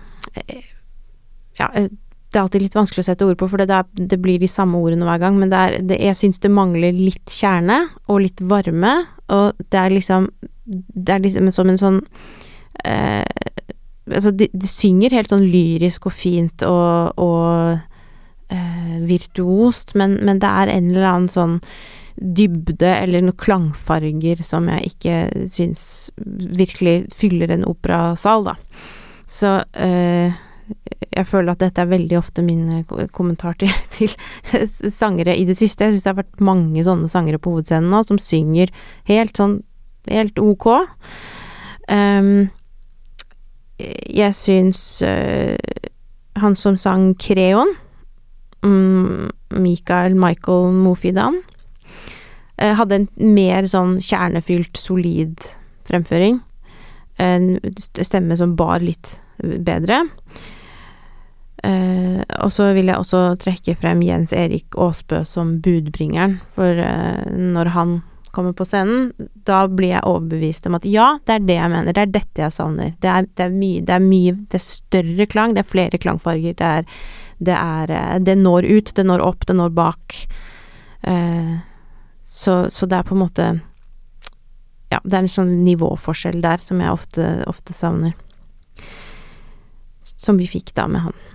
ja, det er alltid litt vanskelig å sette ord på, for det, er, det blir de samme ordene hver gang, men det er, det, jeg synes det mangler litt kjerne, og litt varme, og det er liksom, det er liksom som en sånn, eh, altså de, de synger helt sånn lyrisk og fint, og, og eh, virtuost, men, men det er en eller annen sånn dybde, eller noen klangfarger, som jeg ikke synes virkelig fyller en operasal, da. Så, eh, jeg føler at dette er veldig ofte min kommentar til, til sangere i det siste. Jeg synes det har vært mange sånne sangere på hovedscenen nå, som synger helt sånn, helt ok. Um, jeg synes uh, han som sang Kreon, um, Mikael Michael Mofidan, uh, hadde en mer sånn kjernefylt, solid fremføring. En stemme som bar litt bedre. Uh, og så vil jeg også trekke frem Jens Erik Aasbø som budbringeren, for uh, når han kommer på scenen, da blir jeg overbevist om at ja, det er det jeg mener, det er dette jeg savner, det er, det er mye, det er mye, det er større klang, det er flere klangfarger, det er, det er, det når ut, det når opp, det når bak, uh, så, så det er på en måte, ja, det er en sånn nivåforskjell der, som jeg ofte, ofte savner, som vi fikk da med han.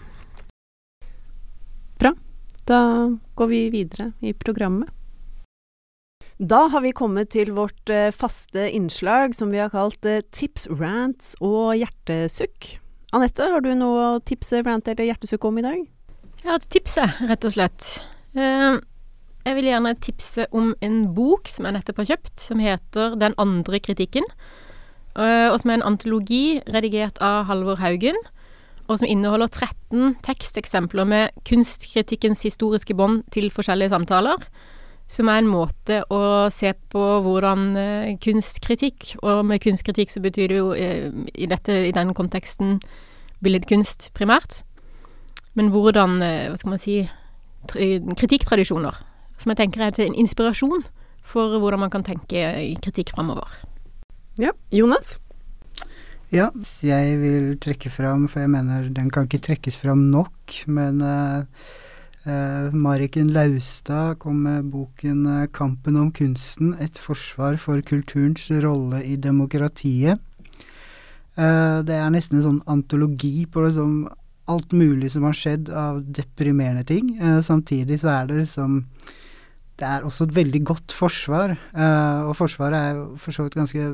Bra, da går vi videre i programmet. Da har vi kommet til vårt eh, faste innslag som vi har kalt eh, tips, rants og hjertesukk. Anette, har du noe å tipse, rant eller hjertesukk om i dag? Jeg har et tipse, rett og slett. Uh, jeg vil gjerne tipse om en bok som jeg nettopp har kjøpt, som heter Den andre kritikken, uh, og som er en antologi redigert av Halvor Haugen, og som inneholder tretten teksteksempler med kunstkritikkens historiske bånd til forskjellige samtaler, som er en måte å se på hvordan eh, kunstkritikk, og med kunstkritikk så betyr det jo eh, i, dette, i denne konteksten billedkunst primært, men hvordan, eh, hva skal man si, kritikktradisjoner, som jeg tenker er til en inspirasjon for hvordan man kan tenke i kritikk fremover. Ja, Jonas? Ja, jeg vil trekke fram, for jeg mener den kan ikke trekkes fram nok, men uh, uh, Mariken Laustad kom med boken uh, Kampen om kunsten, et forsvar for kulturens rolle i demokratiet. Uh, det er nesten en sånn antologi på liksom alt mulig som har skjedd av deprimerende ting. Uh, samtidig så er det liksom det er også et veldig godt forsvar, uh, og forsvaret er jo for så vidt ganske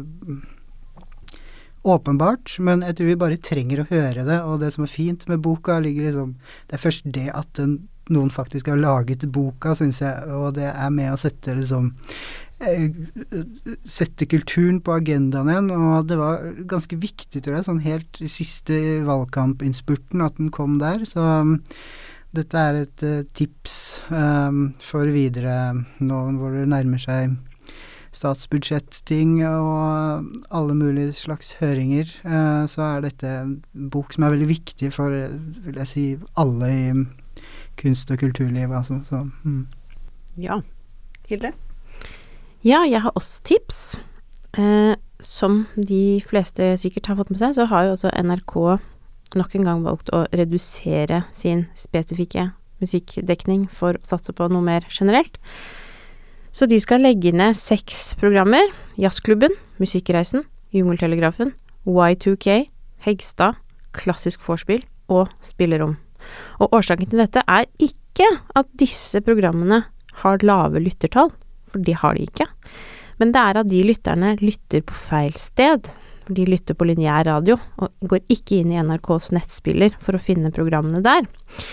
åpenbart, men jeg tror vi bare trenger å høre det, og det som er fint med boka ligger liksom, det er først det at den, noen faktisk har laget boka, synes jeg, og det er med å sette liksom, eh, sette kulturen på agendaen igjen, og det var ganske viktig, tror jeg, sånn helt i siste valgkampinnspurten at den kom der, så um, dette er et uh, tips um, for videre nå hvor det nærmer seg statsbudsjettting og alle mulige slags høringer, uh, så er dette en bok som er veldig viktig for, vil jeg si, alle i kunst- og kulturliv, altså. Så, mm. Ja. Hilde? Ja, jeg har også tips. Eh, som de fleste sikkert har fått med seg, så har jo også N R K nok en gang valgt å redusere sin spesifikke musikkdekning for å satse på noe mer generelt. Så de skal legge ned seks programmer: Jazzklubben, Musikkreisen, Jungeltelegrafen, Y to K, Hegstad, Klassisk vorspiel og Spillerom. Og årsaken til dette er ikke at disse programmene har lave lyttertall, for de har de ikke. Men det er at de lytterne lytter på feil sted. For de lytter på lineær radio, og går ikke inn i N R K's nettspiller for å finne programmene der.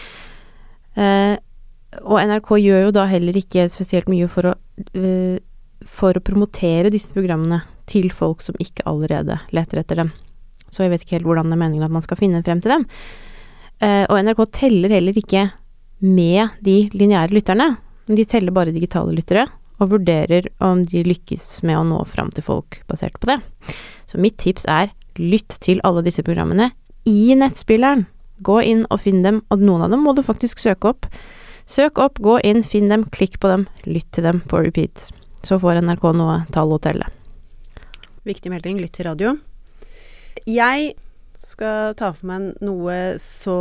Eh, og N R K gjør jo da heller ikke spesielt mye for å, uh, for å promotere disse programmene til folk som ikke allerede leter etter dem. Så jeg vet ikke helt hvordan det er meningen at man skal finne frem til dem. Uh, og N R K teller heller ikke med de lineære lytterne, men de teller bare digitale lyttere, og vurderer om de lykkes med å nå frem til folk basert på det. Så mitt tips er, lytt til alle disse programmene i nettspilleren. Gå inn og finn dem, og noen av dem må du faktisk søke opp. Søk opp, gå inn, finn dem, klikk på dem, lytt til dem på repeat. Så får N R K noe tall å telle. Viktig melding, lytt til radio. Jeg skal ta for meg noe så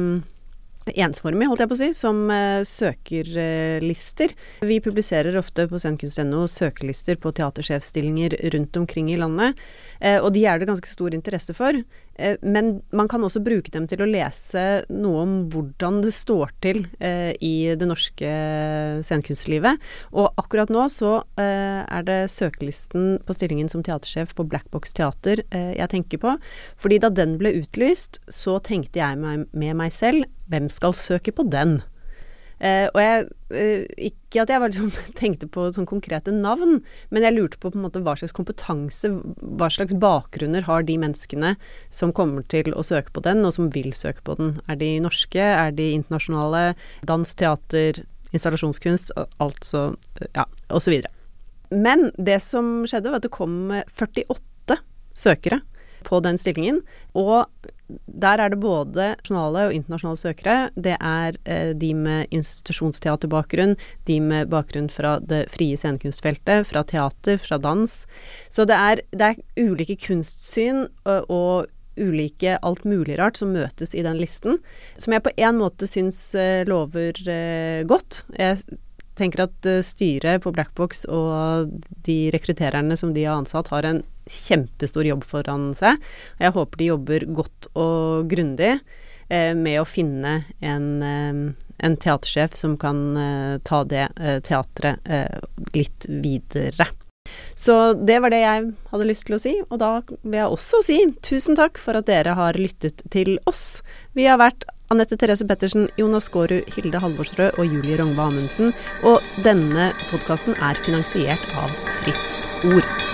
ensformig, holdt jeg på å si, som uh, søkerlister. Vi publiserer ofte på scenekunst punktum no søkerlister på teatersjefstillinger rundt omkring i landet, uh, og de er det ganske stor interesse for. Uh, men man kan også bruke dem til å lese noe om hvordan det står til uh, i det norske scenekunstlivet. Og akkurat nå så uh, er det søkerlisten på stillingen som teatersjef på Black Box Teater uh, jeg tenker på. Fordi da den ble utlyst, så tenkte jeg med, med meg selv, hvem skal søke på den? Eh, og jeg, eh, ikke at jeg var liksom, tenkte på sånn konkrete navn, men jeg lurte på, på en måte hva slags kompetanse, hva slags bakgrunner har de menneskene som kommer til å søke på den, og som vil søke på den. Er de norske? Er de internasjonale? Dans, teater, installasjonskunst, altså, ja, og så videre. Men det som skjedde var at det kom førtiåtte søkere på den stillingen, og der er det både nasjonale og internasjonale søkere. Det er eh, de med institusjonsteaterbakgrunn, de med bakgrunn fra det frie scenekunstfeltet, fra teater, fra dans. Så det er, det er ulike kunstsyn og, og ulike alt mulig rart som møtes i den listen, som jeg på en måte syns eh, lover eh, godt. Jeg tenker at uh, styret på Black Box og de rekruttererne som de har ansatt har en kjempestor jobb foran seg. Jeg håper de jobber godt og grundig eh, med å finne en, eh, en teatersjef som kan eh, ta det eh, teatret eh, litt videre. Så det var det jeg hadde lyst til å si, og da vil jeg også si tusen takk for at dere har lyttet til oss. Vi har vært Anette Therese Pettersen, Jonas Skårud, Hilde Halvorsrød og Julie Rongba Amundsen, og denne podcasten er finansiert av Fritt Ord.